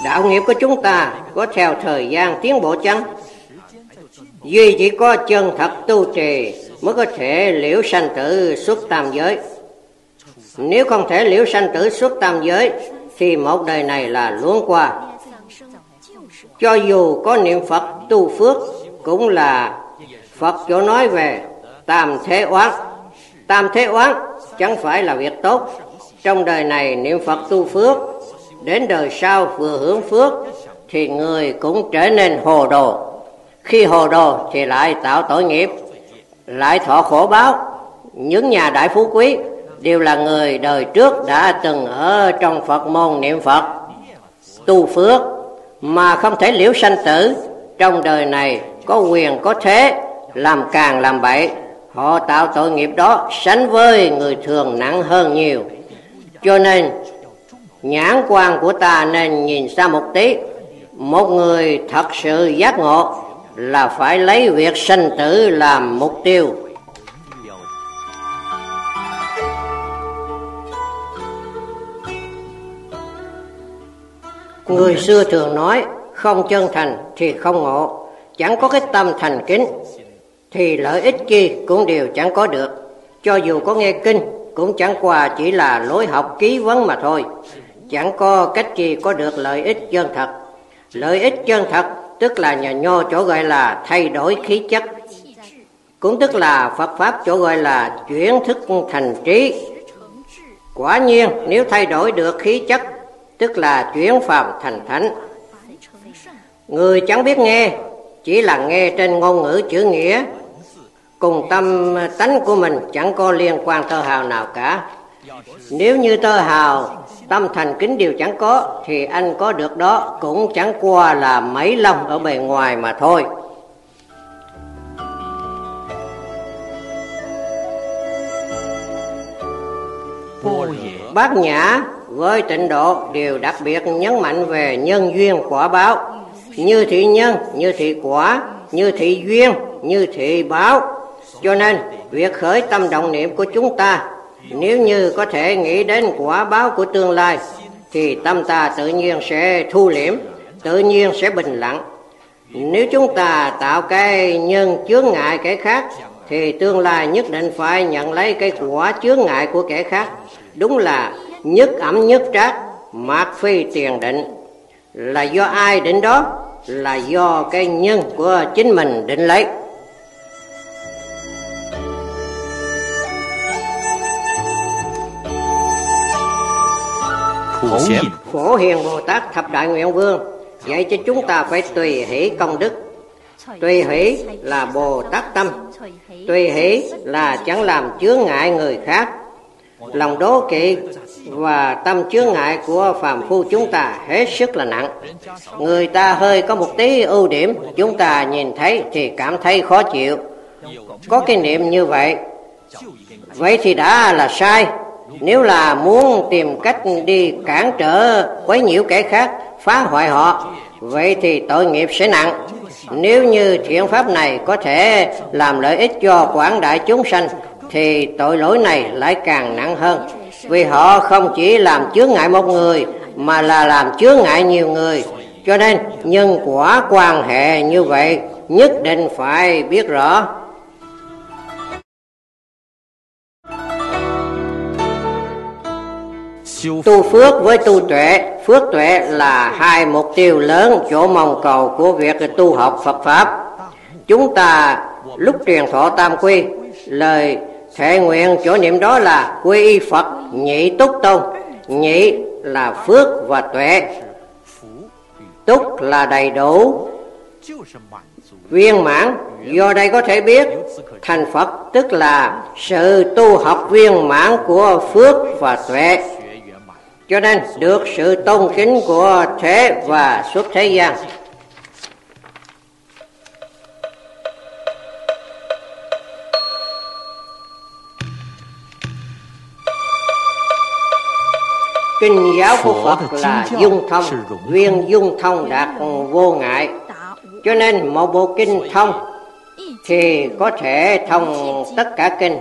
Đạo nghiệp của chúng ta có theo thời gian tiến bộ chăng? Duy chỉ có chân thật tu trì mới có thể liễu sanh tử xuất tam giới. Nếu không thể liễu sanh tử xuất tam giới thì một đời này là luống qua. Cho dù có niệm Phật tu phước cũng là Phật chỗ nói về tam thế oán. Tam thế oán chẳng phải là việc tốt. Trong đời này niệm Phật tu phước, đến đời sau vừa hưởng phước thì người cũng trở nên hồ đồ. Khi hồ đồ thì lại tạo tội nghiệp, lại thọ khổ báo. Những nhà đại phú quý đều là người đời trước đã từng ở trong Phật môn niệm Phật tu phước mà không thể liễu sanh tử. Trong đời này có quyền có thế, làm càng làm bậy, họ tạo tội nghiệp đó sánh với người thường nặng hơn nhiều. Cho nên nhãn quan của ta nên nhìn xa một tí. Một người thật sự giác ngộ là phải lấy việc sanh tử làm mục tiêu. Người xưa thường nói không chân thành thì không ngộ. Chẳng có cái tâm thành kính thì lợi ích chi cũng đều chẳng có được. Cho dù có nghe kinh cũng chẳng qua chỉ là lối học ký vấn mà thôi. Chẳng có cách chi có được lợi ích chân thật. Lợi ích chân thật tức là nhà nho chỗ gọi là thay đổi khí chất, cũng tức là Phật Pháp chỗ gọi là chuyển thức thành trí. Quả nhiên nếu thay đổi được khí chất tức là chuyển phàm thành thánh. Người chẳng biết nghe, chỉ là nghe trên ngôn ngữ chữ nghĩa, cùng tâm tánh của mình chẳng có liên quan tơ hào nào cả. Nếu như tơ hào, tâm thành kính đều chẳng có, thì anh có được đó cũng chẳng qua là mấy lông ở bề ngoài mà thôi. Bát Nhã với Tịnh Độ đều đặc biệt nhấn mạnh về nhân duyên quả báo. Như thị nhân, như thị quả, như thị duyên, như thị báo. Cho nên việc khởi tâm động niệm của chúng ta, nếu như có thể nghĩ đến quả báo của tương lai, thì tâm ta tự nhiên sẽ thu liễm, tự nhiên sẽ bình lặng. Nếu chúng ta tạo cái nhân chướng ngại kẻ khác, thì tương lai nhất định phải nhận lấy cái quả chướng ngại của kẻ khác. Đúng là nhất ẩm nhất trác, mạt phi tiền định. Là do ai định đó? Là do cái nhân của chính mình định lấy. Phổ Hiền Bồ Tát Thập Đại Nguyện Vương dạy cho chúng ta phải tùy hỷ công đức. Tùy hỷ là Bồ Tát tâm, tùy hỷ là chẳng làm chướng ngại người khác. Lòng đố kỵ và tâm chướng ngại của phàm phu chúng ta hết sức là nặng. Người ta hơi có một tí ưu điểm, chúng ta nhìn thấy thì cảm thấy khó chịu. Có cái niệm như vậy, vậy thì đã là sai. Nếu là muốn tìm cách đi cản trở, quấy nhiễu kẻ khác, phá hoại họ, vậy thì tội nghiệp sẽ nặng. Nếu như thiện pháp này có thể làm lợi ích cho quảng đại chúng sanh, thì tội lỗi này lại càng nặng hơn. Vì họ không chỉ làm chướng ngại một người, mà là làm chướng ngại nhiều người. Cho nên nhân quả quan hệ như vậy nhất định phải biết rõ. Tu phước với tu tuệ, phước tuệ là hai mục tiêu lớn chỗ mong cầu của việc tu học Phật Pháp. Chúng ta lúc truyền thọ tam quy, lời thệ nguyện chỗ niệm đó là quy y Phật, nhị túc tôn. Nhị là phước và tuệ, túc là đầy đủ, viên mãn. Do đây có thể biết thành Phật tức là sự tu học viên mãn của phước và tuệ, cho nên được sự tôn kính của thế và xuất thế gian. Kinh giáo của Phật là dung thông, viên dung thông đạt vô ngại. Cho nên một bộ kinh thông thì có thể thông tất cả kinh.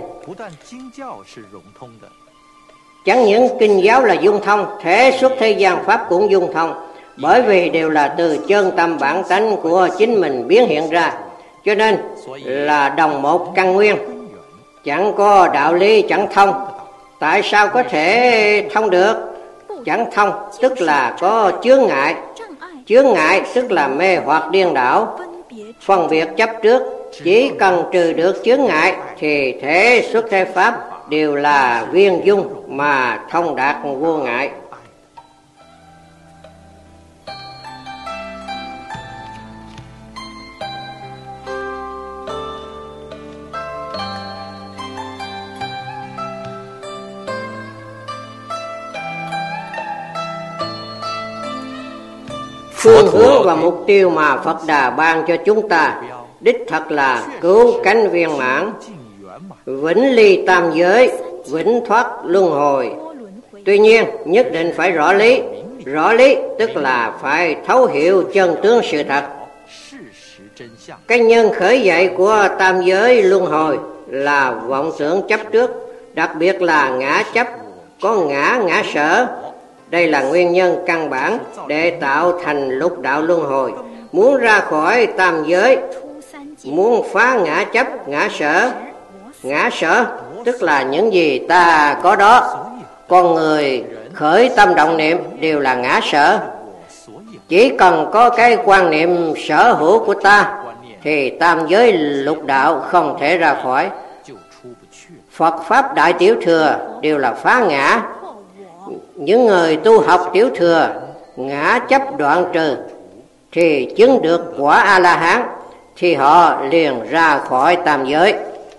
Chẳng những kinh giáo là dung thông, thế xuất thế gian pháp cũng dung thông. bởi vì đều là từ chân tâm bản tánh của chính mình biến hiện ra, cho nên là đồng một căn nguyên, chẳng có đạo lý chẳng thông. Tại sao có thể thông được? Chẳng thông tức là có chướng ngại, chướng ngại tức là mê hoặc điên đảo, phân biệt chấp trước. Chỉ cần trừ được chướng ngại thì thể xuất thế pháp đều là viên dung mà thông đạt vô ngại. Phương hướng và mục tiêu mà Phật Đà ban cho chúng ta đích thật là cứu cánh viên mãn, vĩnh ly tam giới, vĩnh thoát luân hồi. Tuy nhiên nhất định phải rõ lý. Rõ lý tức là phải thấu hiểu chân tướng sự thật. Cái nhân khởi dậy của tam giới luân hồi là vọng tưởng chấp trước, đặc biệt là ngã chấp, có ngã ngã sở. Đây là nguyên nhân căn bản để tạo thành lục đạo luân hồi. Muốn ra khỏi tam giới, muốn phá ngã chấp, ngã sở. Ngã sở tức là những gì ta có đó. Con người khởi tâm động niệm đều là ngã sở. Chỉ cần có cái quan niệm sở hữu của ta thì tam giới lục đạo không thể ra khỏi. Phật Pháp Đại Tiểu Thừa đều là phá ngã. Những người tu học Tiểu Thừa, ngã chấp đoạn trừ thì chứng được quả A-la-hán, thì họ liền ra khỏi tam giới.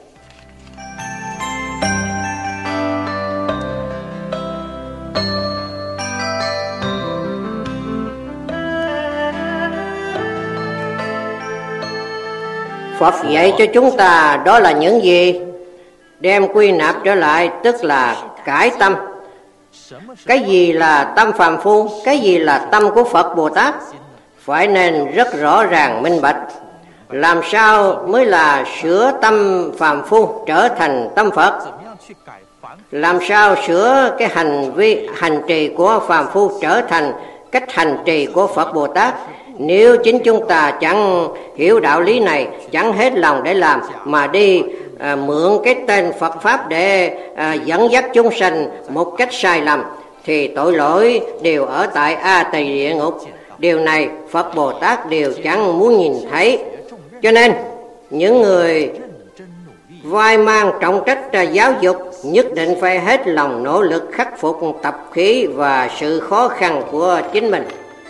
Phật dạy cho chúng ta đó là những gì? Đem quy nạp trở lại tức là cải tâm. Cái gì là tâm phàm phu, cái gì là tâm của Phật Bồ Tát, phải nên rất rõ ràng minh bạch. Làm sao mới là sửa tâm phàm phu trở thành tâm Phật? Làm sao sửa cái hành vi hành trì của phàm phu trở thành cách hành trì của Phật Bồ Tát? Nếu chính chúng ta chẳng hiểu đạo lý này, chẳng hết lòng để làm, mà đi à, mượn cái tên Phật Pháp để à, dẫn dắt chúng sanh một cách sai lầm, thì tội lỗi đều ở tại A Tỳ địa ngục. Điều này Phật Bồ Tát đều chẳng muốn nhìn thấy. Cho nên những người vai mang trọng trách giáo dục nhất định phải hết lòng nỗ lực khắc phục tập khí và sự khó khăn của chính mình.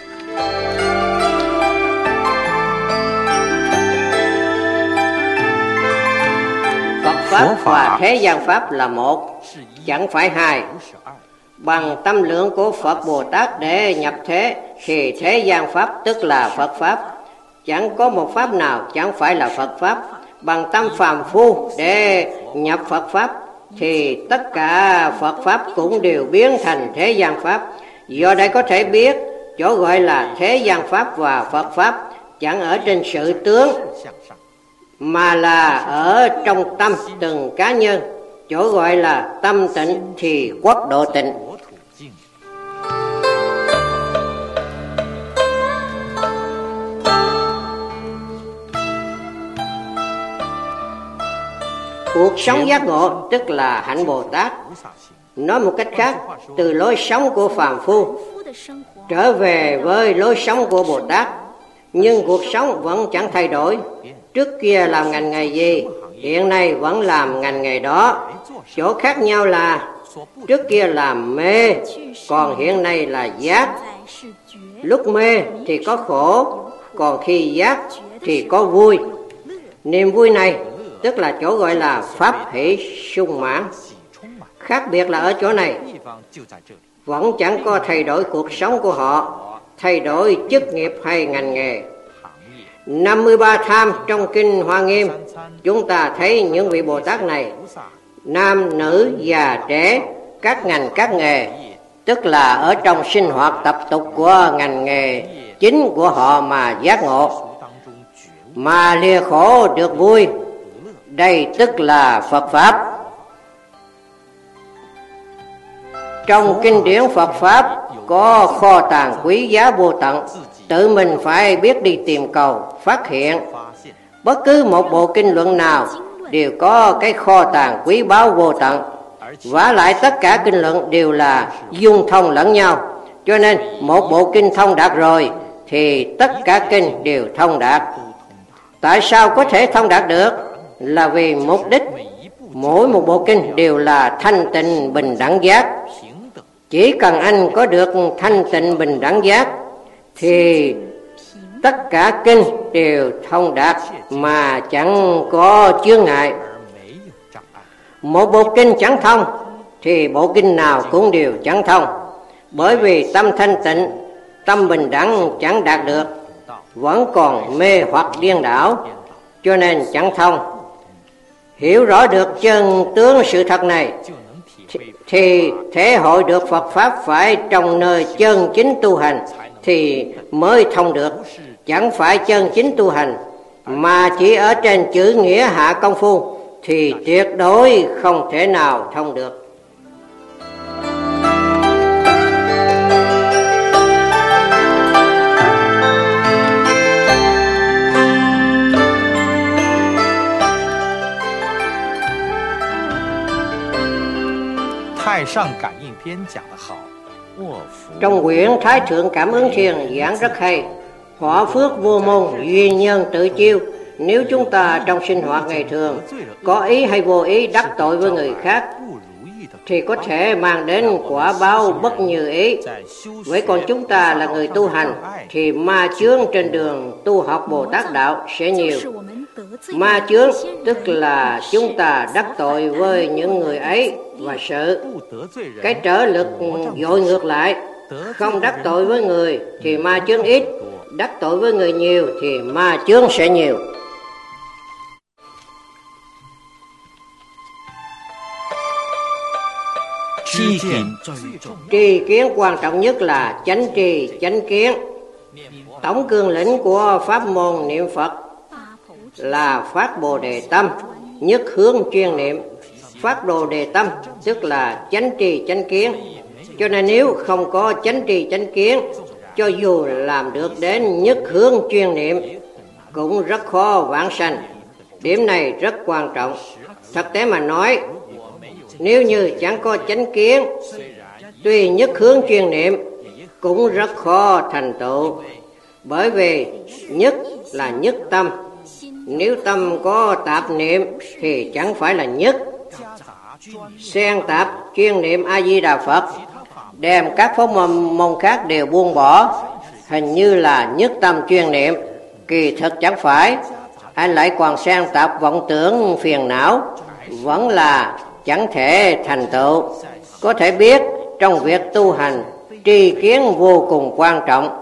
Phật Pháp và thế gian Pháp là một, chẳng phải hai. Bằng tâm lượng của Phật Bồ Tát để nhập thế thì thế gian Pháp tức là Phật Pháp. Chẳng có một Pháp nào chẳng phải là Phật Pháp. Bằng tâm phàm phu để nhập Phật Pháp thì tất cả Phật Pháp cũng đều biến thành thế gian Pháp. Do đây có thể biết chỗ gọi là thế gian Pháp và Phật Pháp chẳng ở trên sự tướng, mà là ở trong tâm từng cá nhân. Chỗ gọi là tâm tịnh thì quốc độ tịnh. Cuộc sống giác ngộ tức là hạnh Bồ Tát. Nói một cách khác, từ lối sống của phàm phu trở về với lối sống của Bồ Tát. Nhưng cuộc sống vẫn chẳng thay đổi. Trước kia làm ngành nghề gì, hiện nay vẫn làm ngành nghề đó. Chỗ khác nhau là trước kia làm mê, còn hiện nay là giác. Lúc mê thì có khổ, còn khi giác thì có vui. Niềm vui này tức là chỗ gọi là pháp hỷ sung mãn. Khác biệt là ở chỗ này, vẫn chẳng có thay đổi cuộc sống của họ, thay đổi chức nghiệp hay ngành nghề. năm mươi ba tham trong Kinh Hoa Nghiêm, chúng ta thấy những vị Bồ Tát này, nam, nữ, già, trẻ, các ngành các nghề, tức là ở trong sinh hoạt tập tục của ngành nghề chính của họ mà giác ngộ, mà lìa khổ được vui. Đây tức là Phật Pháp. Trong kinh điển Phật Pháp có kho tàng quý giá vô tận, tự mình phải biết đi tìm cầu, phát hiện. Bất cứ một bộ kinh luận nào đều có cái kho tàng quý báu vô tận. Vả lại tất cả kinh luận đều là dung thông lẫn nhau, cho nên một bộ kinh thông đạt rồi thì tất cả kinh đều thông đạt. Tại sao có thể thông đạt được? Là vì mục đích mỗi một bộ kinh đều là thanh tịnh bình đẳng giác. Chỉ cần anh có được thanh tịnh bình đẳng giác thì tất cả kinh đều thông đạt mà chẳng có chướng ngại. Một bộ kinh chẳng thông thì bộ kinh nào cũng đều chẳng thông, bởi vì tâm thanh tịnh, tâm bình đẳng chẳng đạt được, vẫn còn mê hoặc điên đảo, cho nên chẳng thông. Hiểu rõ được chân tướng sự thật này thì, thì thể hội được Phật Pháp phải trong nơi chân chính tu hành thì mới thông được. Chẳng phải chân chính tu hành mà chỉ ở trên chữ nghĩa hạ công phu thì tuyệt đối không thể nào thông được. Trong quyển Thái Thượng Cảm Ứng Thiền giảng rất hay. Quả phước vô môn, duyên nhân tự chiêu. Nếu chúng ta trong sinh hoạt ngày thường có ý hay vô ý đắc tội với người khác thì có thể mang đến quả báo bất như ý. Vậy còn chúng ta là người tu hành thì ma chướng trên đường tu học Bồ Tát đạo sẽ nhiều. Ma chướng tức là chúng ta đắc tội với những người ấy và sự. Cái trở lực dội ngược lại, không đắc tội với người thì ma chướng ít, đắc tội với người nhiều thì ma chướng sẽ nhiều. Tri kiến quan trọng nhất là chánh trì chánh kiến. Tổng cương lĩnh của pháp môn niệm Phật là phát Bồ Đề tâm, nhất hướng chuyên niệm. Phát Bồ Đề tâm tức là chánh trì chánh kiến. Cho nên nếu không có chánh trì chánh kiến, cho dù làm được đến nhất hướng chuyên niệm cũng rất khó vãng sanh. Điểm này rất quan trọng. Thực tế mà nói, nếu như chẳng có chánh kiến, tuy nhất hướng chuyên niệm cũng rất khó thành tựu. Bởi vì nhất là nhất tâm, nếu tâm có tạp niệm thì chẳng phải là nhất. Xen tạp chuyên niệm A Di Đà Phật, đem các pháp môn, môn khác đều buông bỏ, hình như là nhất tâm chuyên niệm. Kỳ thực chẳng phải, anh lại còn xen tạp vọng tưởng phiền não, vẫn là chẳng thể thành tựu. Có thể biết trong việc tu hành, tri kiến vô cùng quan trọng.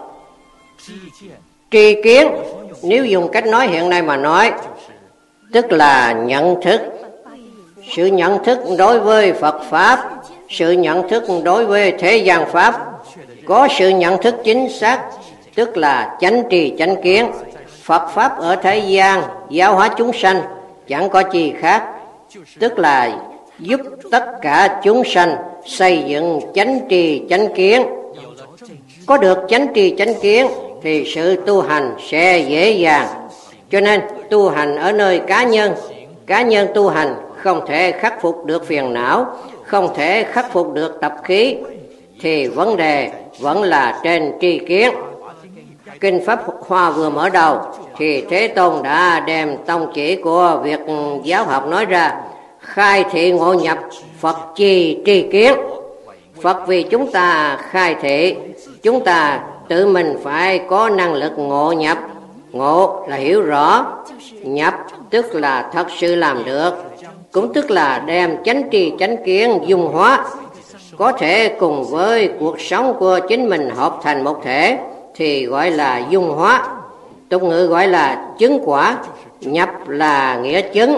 Tri kiến, nếu dùng cách nói hiện nay mà nói, tức là nhận thức. Sự nhận thức đối với Phật Pháp, sự nhận thức đối với thế gian Pháp. Có sự nhận thức chính xác, tức là chánh trì chánh kiến. Phật Pháp ở thế gian giáo hóa chúng sanh chẳng có gì khác, tức là giúp tất cả chúng sanh xây dựng chánh trì chánh kiến. Có được chánh trì chánh kiến thì sự tu hành sẽ dễ dàng. Cho nên tu hành ở nơi cá nhân, cá nhân tu hành không thể khắc phục được phiền não, không thể khắc phục được tập khí, thì vấn đề vẫn là trên tri kiến. Kinh Pháp Hoa vừa mở đầu thì Thế Tôn đã đem tông chỉ của việc giáo học nói ra: khai thị ngộ nhập, Phật chi tri kiến. Phật vì chúng ta khai thị, chúng ta tự mình phải có năng lực ngộ nhập. Ngộ là hiểu rõ, nhập tức là thật sự làm được, cũng tức là đem chánh trì chánh kiến dung hóa, có thể cùng với cuộc sống của chính mình hợp thành một thể thì gọi là dung hóa. Tục ngữ gọi là chứng quả, nhập là nghĩa chứng.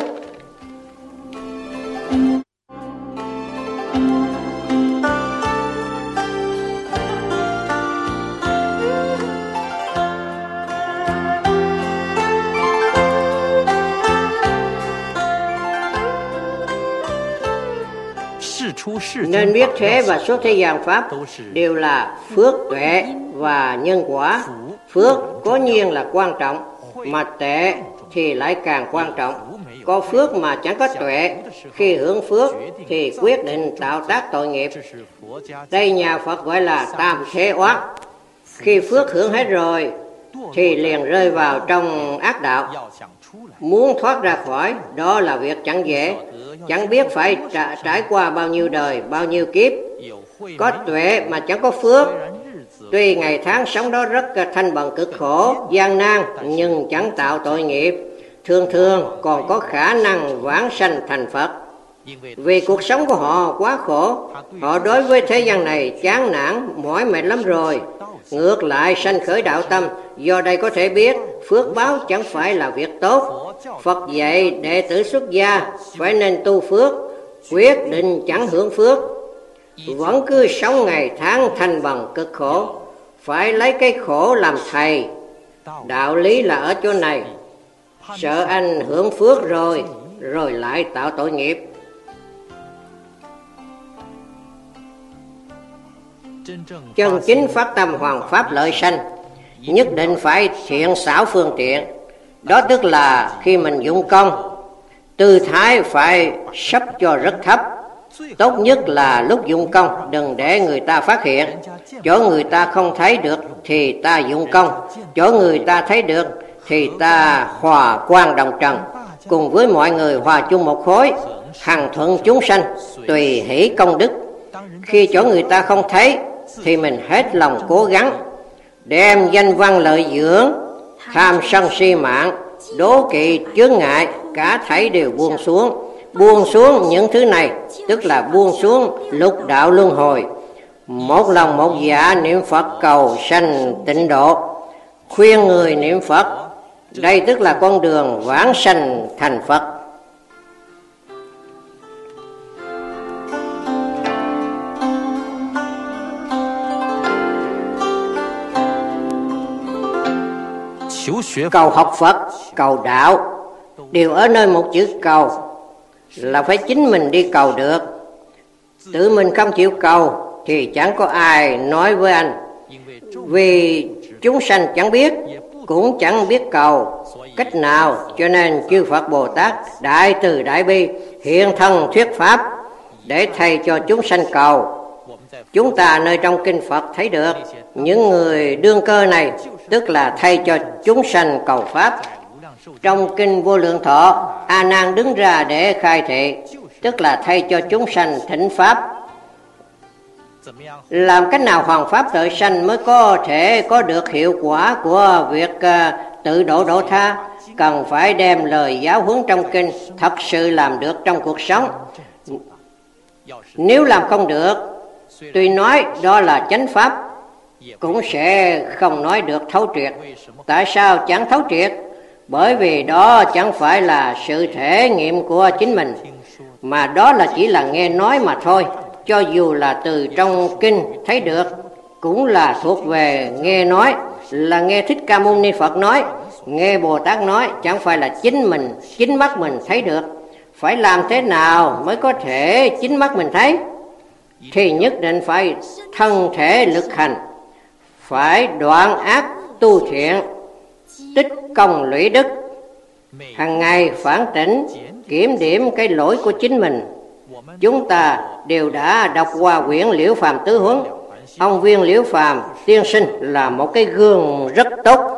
Nên biết thế và suốt thế gian Pháp đều là phước tuệ và nhân quả. Phước cố nhiên là quan trọng, mà tuệ thì lại càng quan trọng. Có phước mà chẳng có tuệ, khi hưởng phước thì quyết định tạo tác tội nghiệp. Đây nhà Phật gọi là tam thế oán. Khi phước hưởng hết rồi thì liền rơi vào trong ác đạo. Muốn thoát ra khỏi đó là việc chẳng dễ, chẳng biết phải tra, trải qua bao nhiêu đời, bao nhiêu kiếp. Có tuệ mà chẳng có phước, tuy ngày tháng sống đó rất thanh bần cực khổ, gian nan, nhưng chẳng tạo tội nghiệp, thường thường còn có khả năng vãng sanh thành Phật. Vì cuộc sống của họ quá khổ, họ đối với thế gian này chán nản, mỏi mệt lắm rồi. Ngược lại sanh khởi đạo tâm, do đây có thể biết phước báo chẳng phải là việc tốt. Phật dạy đệ tử xuất gia phải nên tu phước, quyết định chẳng hưởng phước, vẫn cứ sống ngày tháng thanh bần cực khổ, phải lấy cái khổ làm thầy. Đạo lý là ở chỗ này, sợ anh hưởng phước rồi, rồi lại tạo tội nghiệp. Chân chính phát tâm hoàng pháp lợi sanh, nhất định phải thiện xảo phương tiện. Đó tức là khi mình dụng công, tư thái phải sắp cho rất thấp. Tốt nhất là lúc dụng công đừng để người ta phát hiện. Chỗ người ta không thấy được thì ta dụng công, chỗ người ta thấy được thì ta hòa quan đồng trần, cùng với mọi người hòa chung một khối, hằng thuận chúng sanh, tùy hỷ công đức. Khi chỗ người ta không thấy thì mình hết lòng cố gắng, đem danh văn lợi dưỡng, tham sân si mạng, đố kỵ chướng ngại, cả thảy đều buông xuống. Buông xuống những thứ này tức là buông xuống lục đạo luân hồi. Một lòng một dạ niệm Phật cầu sanh tịnh độ, khuyên người niệm Phật. Đây tức là con đường vãng sanh thành Phật. Cầu học Phật, cầu đạo đều ở nơi một chữ cầu, là phải chính mình đi cầu được. Tự mình không chịu cầu thì chẳng có ai nói với anh. Vì chúng sanh chẳng biết, cũng chẳng biết cầu cách nào, cho nên chư Phật Bồ Tát đại từ đại bi hiện thân thuyết pháp để thầy cho chúng sanh cầu. Chúng ta nơi trong kinh Phật thấy được những người đương cơ này tức là thay cho chúng sanh cầu pháp. Trong kinh Vô Lượng Thọ, A Nan đứng ra để khai thị, tức là thay cho chúng sanh thỉnh pháp. Làm cách nào hoàn pháp tự sanh mới có thể có được hiệu quả của việc uh, tự độ độ tha? Cần phải đem lời giáo huấn trong kinh thật sự làm được trong cuộc sống. Nếu làm không được, tuy nói đó là chánh pháp, cũng sẽ không nói được thấu triệt. Tại sao chẳng thấu triệt? Bởi vì đó chẳng phải là sự thể nghiệm của chính mình, mà đó là chỉ là nghe nói mà thôi. Cho dù là từ trong kinh thấy được, cũng là thuộc về nghe nói, là nghe Thích Ca Mâu Ni Phật nói, nghe Bồ Tát nói, chẳng phải là chính mình, chính mắt mình thấy được. Phải làm thế nào mới có thể chính mắt mình thấy? Thì nhất định phải thân thể lực hành, phải đoạn ác tu thiện, tích công lũy đức, hàng ngày phản tỉnh, kiểm điểm cái lỗi của chính mình. Chúng ta đều đã đọc qua quyển Liễu Phàm Tứ Huấn. Ông Viên Liễu Phàm tiên sinh là một cái gương rất tốt.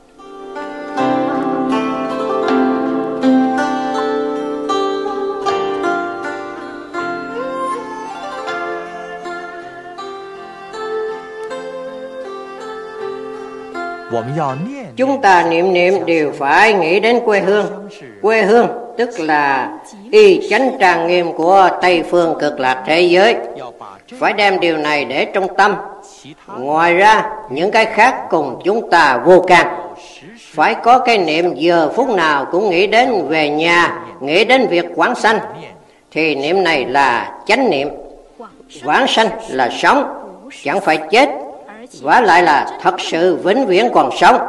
Chúng ta niệm niệm đều phải nghĩ đến quê hương. Quê hương tức là y chánh trang nghiêm của Tây phương cực lạc thế giới. Phải đem điều này để trong tâm. Ngoài ra những cái khác cùng chúng ta vô can. Phải có cái niệm giờ phút nào cũng nghĩ đến về nhà, nghĩ đến việc quảng sanh, thì niệm này là chánh niệm. Vãng sanh là sống, chẳng phải chết, vả lại là thật sự vĩnh viễn còn sống,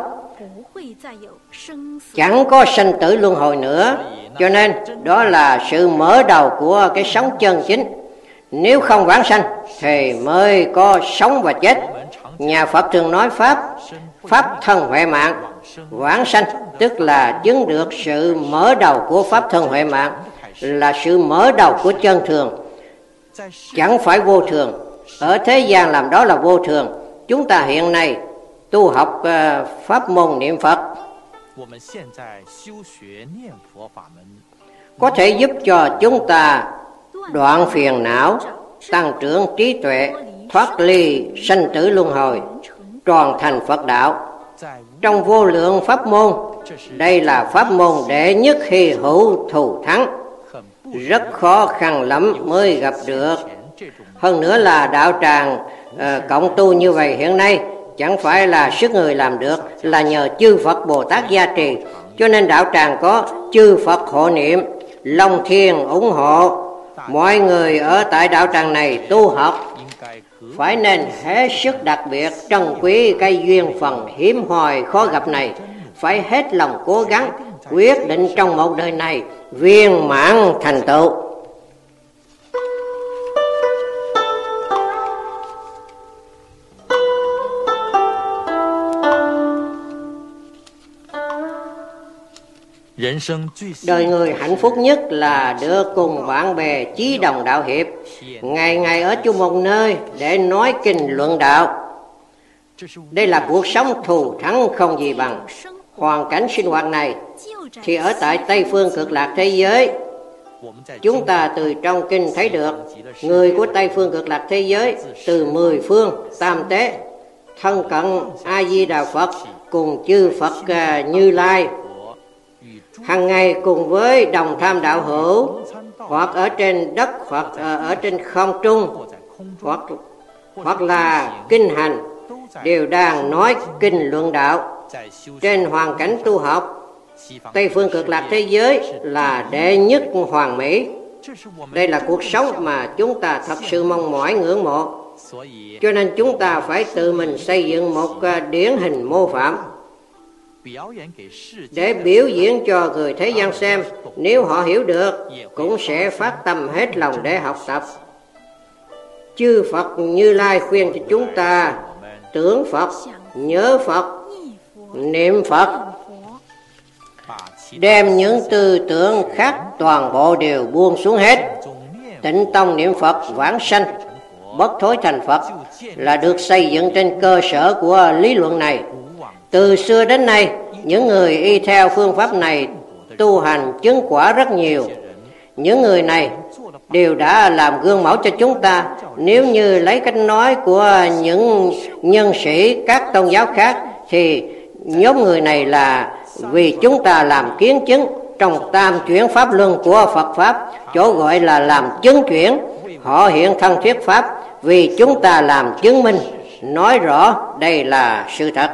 chẳng có sanh tử luân hồi nữa. Cho nên đó là sự mở đầu của cái sống chân chính. Nếu không vãng sanh thì mới có sống và chết. Nhà Phật thường nói Pháp, Pháp thân huệ mạng. Vãng sanh tức là chứng được sự mở đầu của Pháp thân huệ mạng, là sự mở đầu của chân thường, chẳng phải vô thường. Ở thế gian làm đó là vô thường. Chúng ta hiện nay tu học uh, pháp môn niệm Phật có thể giúp cho chúng ta đoạn phiền não, tăng trưởng trí tuệ, thoát ly sanh tử luân hồi, tròn thành Phật đạo. Trong vô lượng pháp môn, đây là pháp môn đệ nhất hy hữu thù thắng, rất khó khăn lắm mới gặp được. Hơn nữa là đạo tràng uh, cộng tu như vậy hiện nay chẳng phải là sức người làm được, là nhờ chư Phật Bồ Tát gia trì. Cho nên đạo tràng có chư Phật hộ niệm, Long Thiên ủng hộ. Mọi người ở tại đạo tràng này tu học phải nên hết sức đặc biệt trân quý cái duyên phần hiếm hoi khó gặp này, phải hết lòng cố gắng, quyết định trong một đời này viên mãn thành tựu. Đời người hạnh phúc nhất là được cùng bạn bè chí đồng đạo hiệp, ngày ngày ở chung một nơi để nói kinh luận đạo. Đây là cuộc sống thù thắng không gì bằng. Hoàn cảnh sinh hoạt này thì ở tại Tây Phương Cực Lạc thế giới, chúng ta từ trong kinh thấy được người của Tây Phương Cực Lạc thế giới từ mười phương tam tế thân cận A Di Đà Phật cùng chư Phật Như Lai, hàng ngày cùng với đồng tham đạo hữu, hoặc ở trên đất hoặc ở trên không trung, hoặc hoặc là kinh hành, đều đang nói kinh luận đạo. Trên hoàn cảnh tu học, Tây Phương Cực Lạc thế giới là đệ nhất hoàn mỹ. Đây là cuộc sống mà chúng ta thật sự mong mỏi ngưỡng mộ. Cho nên chúng ta phải tự mình xây dựng một điển hình mô phạm để biểu diễn cho người thế gian xem. Nếu họ hiểu được cũng sẽ phát tâm hết lòng để học tập. Chư Phật Như Lai khuyên cho chúng ta tưởng Phật, nhớ Phật, niệm Phật, đem những tư tưởng khác toàn bộ đều buông xuống hết. Tịnh tông niệm Phật vãng sanh, bất thối thành Phật là được xây dựng trên cơ sở của lý luận này. Từ xưa đến nay, những người y theo phương pháp này tu hành chứng quả rất nhiều. Những người này đều đã làm gương mẫu cho chúng ta. Nếu như lấy cách nói của những nhân sĩ các tôn giáo khác thì nhóm người này là vì chúng ta làm kiến chứng trong tam chuyển pháp luân của Phật Pháp, chỗ gọi là làm chứng chuyển. Họ hiện thân thuyết Pháp vì chúng ta làm chứng minh, nói rõ đây là sự thật.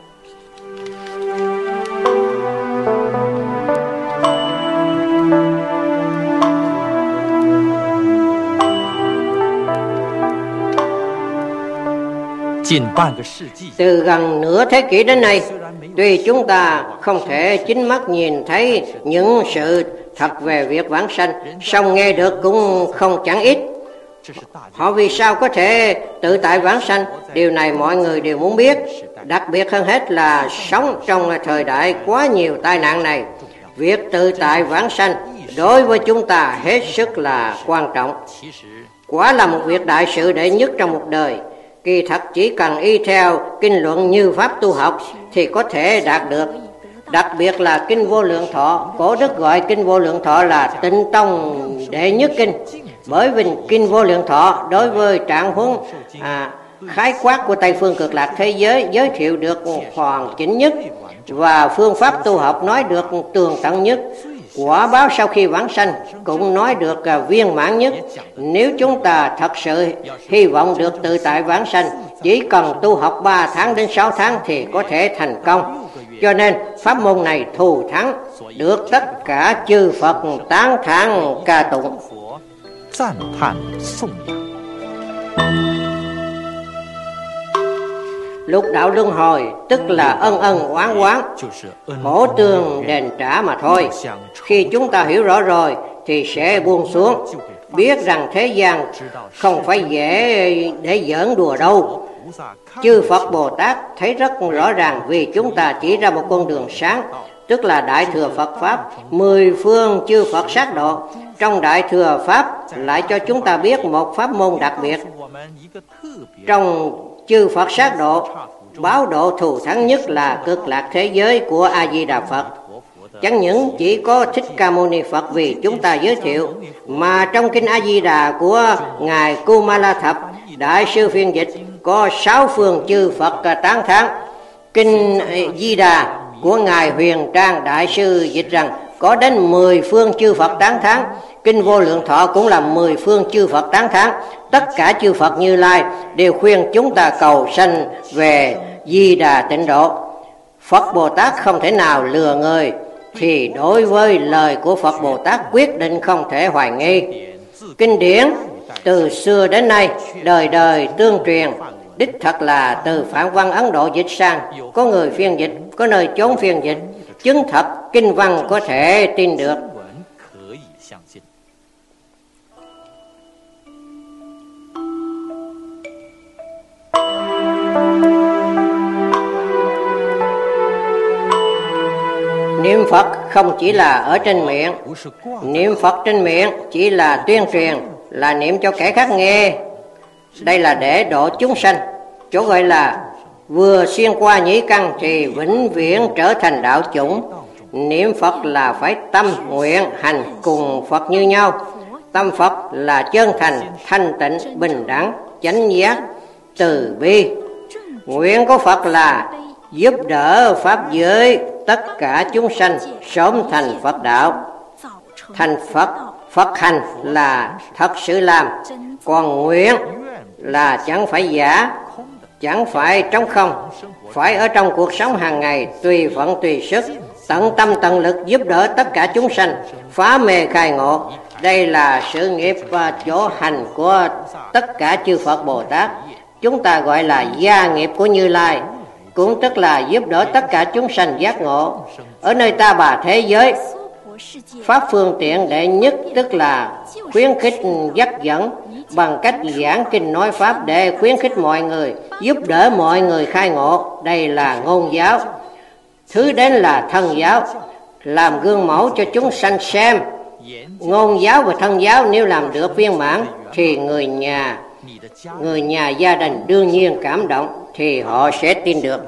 Từ gần nửa thế kỷ đến nay, tuy chúng ta không thể chính mắt nhìn thấy những sự thật về việc vãng sanh, song nghe được cũng không chẳng ít. Họ vì sao có thể tự tại vãng sanh? Điều này mọi người đều muốn biết. Đặc biệt hơn hết là sống trong thời đại quá nhiều tai nạn này, việc tự tại vãng sanh đối với chúng ta hết sức là quan trọng. Quả là một việc đại sự đệ nhất trong một đời. Kỳ thật chỉ cần y theo kinh luận như pháp tu học thì có thể đạt được. Đặc biệt là kinh Vô Lượng Thọ, Cổ Đức gọi kinh Vô Lượng Thọ là Tịnh tông đệ nhất kinh, bởi vì kinh Vô Lượng Thọ đối với trạng huống à, khái quát của Tây Phương Cực Lạc thế giới giới thiệu được hoàn chỉnh nhất, và phương pháp tu học nói được tường tận nhất. Quả báo sau khi vãng sanh cũng nói được viên mãn nhất. Nếu chúng ta thật sự hy vọng được tự tại vãng sanh, chỉ cần tu học ba tháng đến sáu tháng thì có thể thành công. Cho nên pháp môn này thù thắng, được tất cả chư Phật tán thán ca tụng. Lục đạo luân hồi tức là ân ân oán oán, khổ tương đền trả mà thôi. Khi chúng ta hiểu rõ rồi thì sẽ buông xuống, biết rằng thế gian không phải dễ để giỡn đùa đâu. Chư Phật Bồ Tát thấy rất rõ ràng vì chúng ta chỉ ra một con đường sáng, tức là Đại Thừa Phật Pháp, mười phương chư Phật sát độ. Trong Đại Thừa Pháp lại cho chúng ta biết một pháp môn đặc biệt. Trong chư Phật sát độ, báo độ thù thắng nhất là cực lạc thế giới của A-di-đà Phật. Chẳng những chỉ có Thích Ca Mâu Ni Phật vì chúng ta giới thiệu, mà trong Kinh A-di-đà của Ngài Kumala Thập, Đại sư phiên dịch, có sáu phương chư Phật tán thán. Kinh Di Đà của Ngài Huyền Trang Đại sư dịch rằng có đến mười phương chư Phật tán thán. Kinh Vô Lượng Thọ cũng là mười phương chư Phật tán thán. Tất cả chư Phật Như Lai đều khuyên chúng ta cầu sanh về Di Đà tịnh độ. Phật Bồ Tát không thể nào lừa người, thì đối với lời của Phật Bồ Tát quyết định không thể hoài nghi. Kinh điển từ xưa đến nay đời đời tương truyền, đích thật là từ Phạn Văn Ấn Độ dịch sang, có người phiên dịch, có nơi chốn phiên dịch, chứng thật kinh văn có thể tin được. Niệm Phật không chỉ là ở trên miệng, niệm Phật trên miệng chỉ là tuyên truyền, là niệm cho kẻ khác nghe. Đây là để độ chúng sanh, chỗ gọi là vừa xuyên qua nhĩ căn thì vĩnh viễn trở thành đạo chủng. Niệm Phật là phải tâm nguyện hành cùng Phật như nhau. Tâm Phật là chân thành, thanh tịnh, bình đẳng, chánh giác, từ bi. Nguyện của Phật là giúp đỡ pháp giới tất cả chúng sanh sớm thành Phật đạo. Thành Phật, Phật hành là thật sự làm, còn nguyện là chẳng phải giả, chẳng phải trống không, phải ở trong cuộc sống hàng ngày tùy phận tùy sức, tận tâm tận lực giúp đỡ tất cả chúng sanh phá mê khai ngộ. Đây là sự nghiệp và chỗ hành của tất cả chư Phật Bồ Tát. Chúng ta gọi là gia nghiệp của Như Lai, cũng tức là giúp đỡ tất cả chúng sanh giác ngộ. Ở nơi ta bà thế giới, pháp phương tiện đệ nhất tức là khuyến khích dắt dẫn bằng cách giảng kinh nói pháp để khuyến khích mọi người, giúp đỡ mọi người khai ngộ. Đây là ngôn giáo. Thứ đến là thân giáo, làm gương mẫu cho chúng sanh xem. Ngôn giáo và thân giáo nếu làm được viên mãn thì người nhà người nhà gia đình đương nhiên cảm động, thì họ sẽ tin được.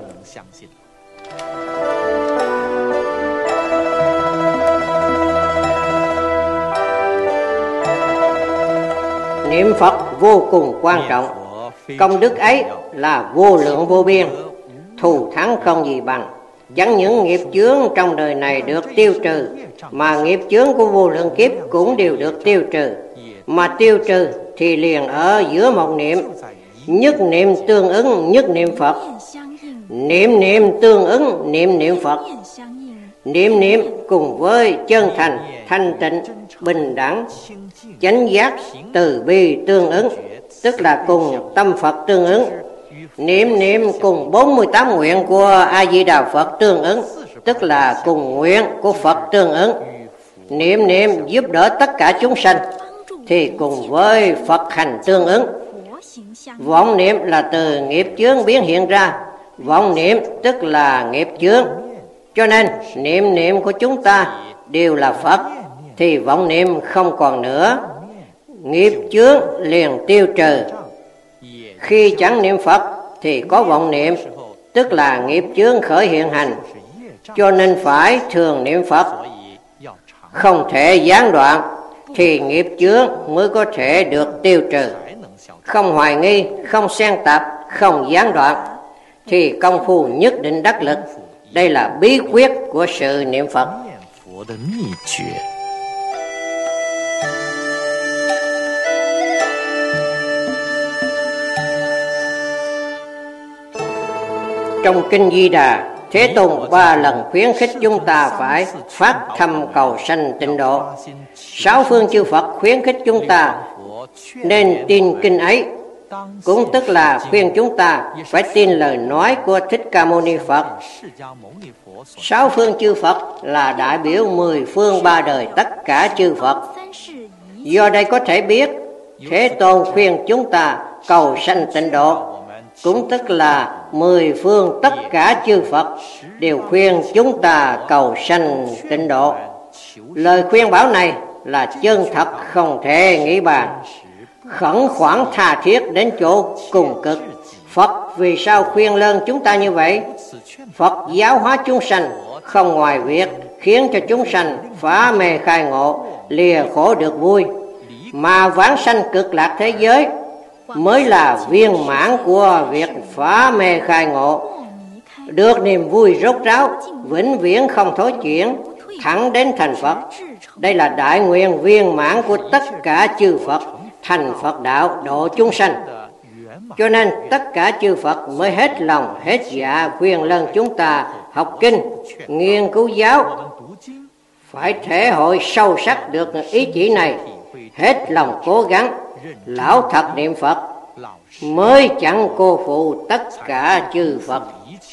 Niệm Phật vô cùng quan trọng, công đức ấy là vô lượng vô biên, thù thắng không gì bằng. Chẳng những nghiệp chướng trong đời này được tiêu trừ, mà nghiệp chướng của vô lượng kiếp cũng đều được tiêu trừ. Mà tiêu trừ thì liền ở giữa một niệm, nhất niệm tương ứng nhất niệm Phật, niệm niệm tương ứng niệm niệm Phật, niệm niệm cùng với chân thành, thanh tịnh, bình đẳng, chánh giác, từ bi tương ứng, tức là cùng tâm Phật tương ứng. Niệm niệm cùng bốn mươi tám nguyện của A-di-đà Phật tương ứng, tức là cùng nguyện của Phật tương ứng. Niệm niệm giúp đỡ tất cả chúng sanh thì cùng với Phật hành tương ứng. Vọng niệm là từ nghiệp chướng biến hiện ra, vọng niệm tức là nghiệp chướng. Cho nên niệm niệm của chúng ta đều là Phật, thì vọng niệm không còn nữa, nghiệp chướng liền tiêu trừ. Khi chẳng niệm Phật thì có vọng niệm, tức là nghiệp chướng khởi hiện hành. Cho nên phải thường niệm Phật, không thể gián đoạn, thì nghiệp chướng mới có thể được tiêu trừ. Không hoài nghi, không xen tạp, không gián đoạn, thì công phu nhất định đắc lực. Đây là bí quyết của sự niệm Phật. Trong Kinh Di Đà, Thế Tôn ba lần khuyến khích chúng ta phải phát thâm cầu sanh tịnh độ. Sáu phương chư Phật khuyến khích chúng ta nên tin kinh ấy, cũng tức là khuyên chúng ta phải tin lời nói của Thích Ca Mâu Ni Phật. Sáu phương chư Phật là đại biểu mười phương ba đời tất cả chư Phật. Do đây có thể biết, Thế Tôn khuyên chúng ta cầu sanh tịnh độ, cũng tức là mười phương tất cả chư Phật đều khuyên chúng ta cầu sanh tịnh độ. Lời khuyên bảo này là chân thật không thể nghĩ bàn, khẩn khoản tha thiết đến chỗ cùng cực. Phật vì sao khuyên lơn chúng ta như vậy? Phật giáo hóa chúng sanh không ngoài việc khiến cho chúng sanh phá mê khai ngộ, lìa khổ được vui, mà vãng sanh cực lạc thế giới mới là viên mãn của việc phá mê khai ngộ, được niềm vui rốt ráo, vĩnh viễn không thối chuyển, thẳng đến thành Phật. Đây là đại nguyện viên mãn của tất cả chư Phật, thành Phật đạo độ chúng sanh. Cho nên tất cả chư Phật mới hết lòng hết dạ khuyên lơn chúng ta học kinh, nghiên cứu giáo. Phải thể hội sâu sắc được ý chỉ này, hết lòng cố gắng, lão thật niệm Phật, mới chẳng cô phụ tất cả chư Phật.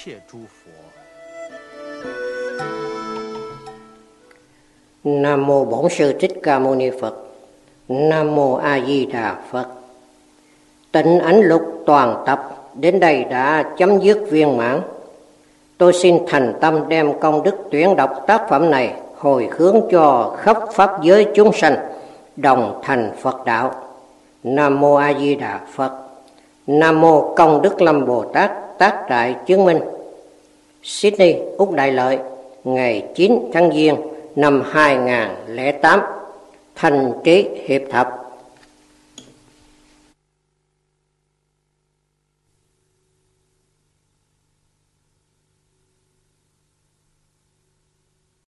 Nam mô Bổn Sư Thích Ca Mâu Ni Phật. Nam mô A Di Đà Phật. Tịnh Ảnh Lục toàn tập đến đây đã chấm dứt viên mãn. Tôi xin thành tâm đem công đức tuyển đọc tác phẩm này hồi hướng cho khắp pháp giới chúng sanh đồng thành Phật đạo. Nam mô A Di Đà Phật. Nam mô Công Đức Lâm Bồ Tát tác trại chứng minh. Sydney, Úc Đại Lợi, ngày chín tháng Giêng năm hai nghìn không trăm lẻ tám. Thành Trí Hiệp Thập.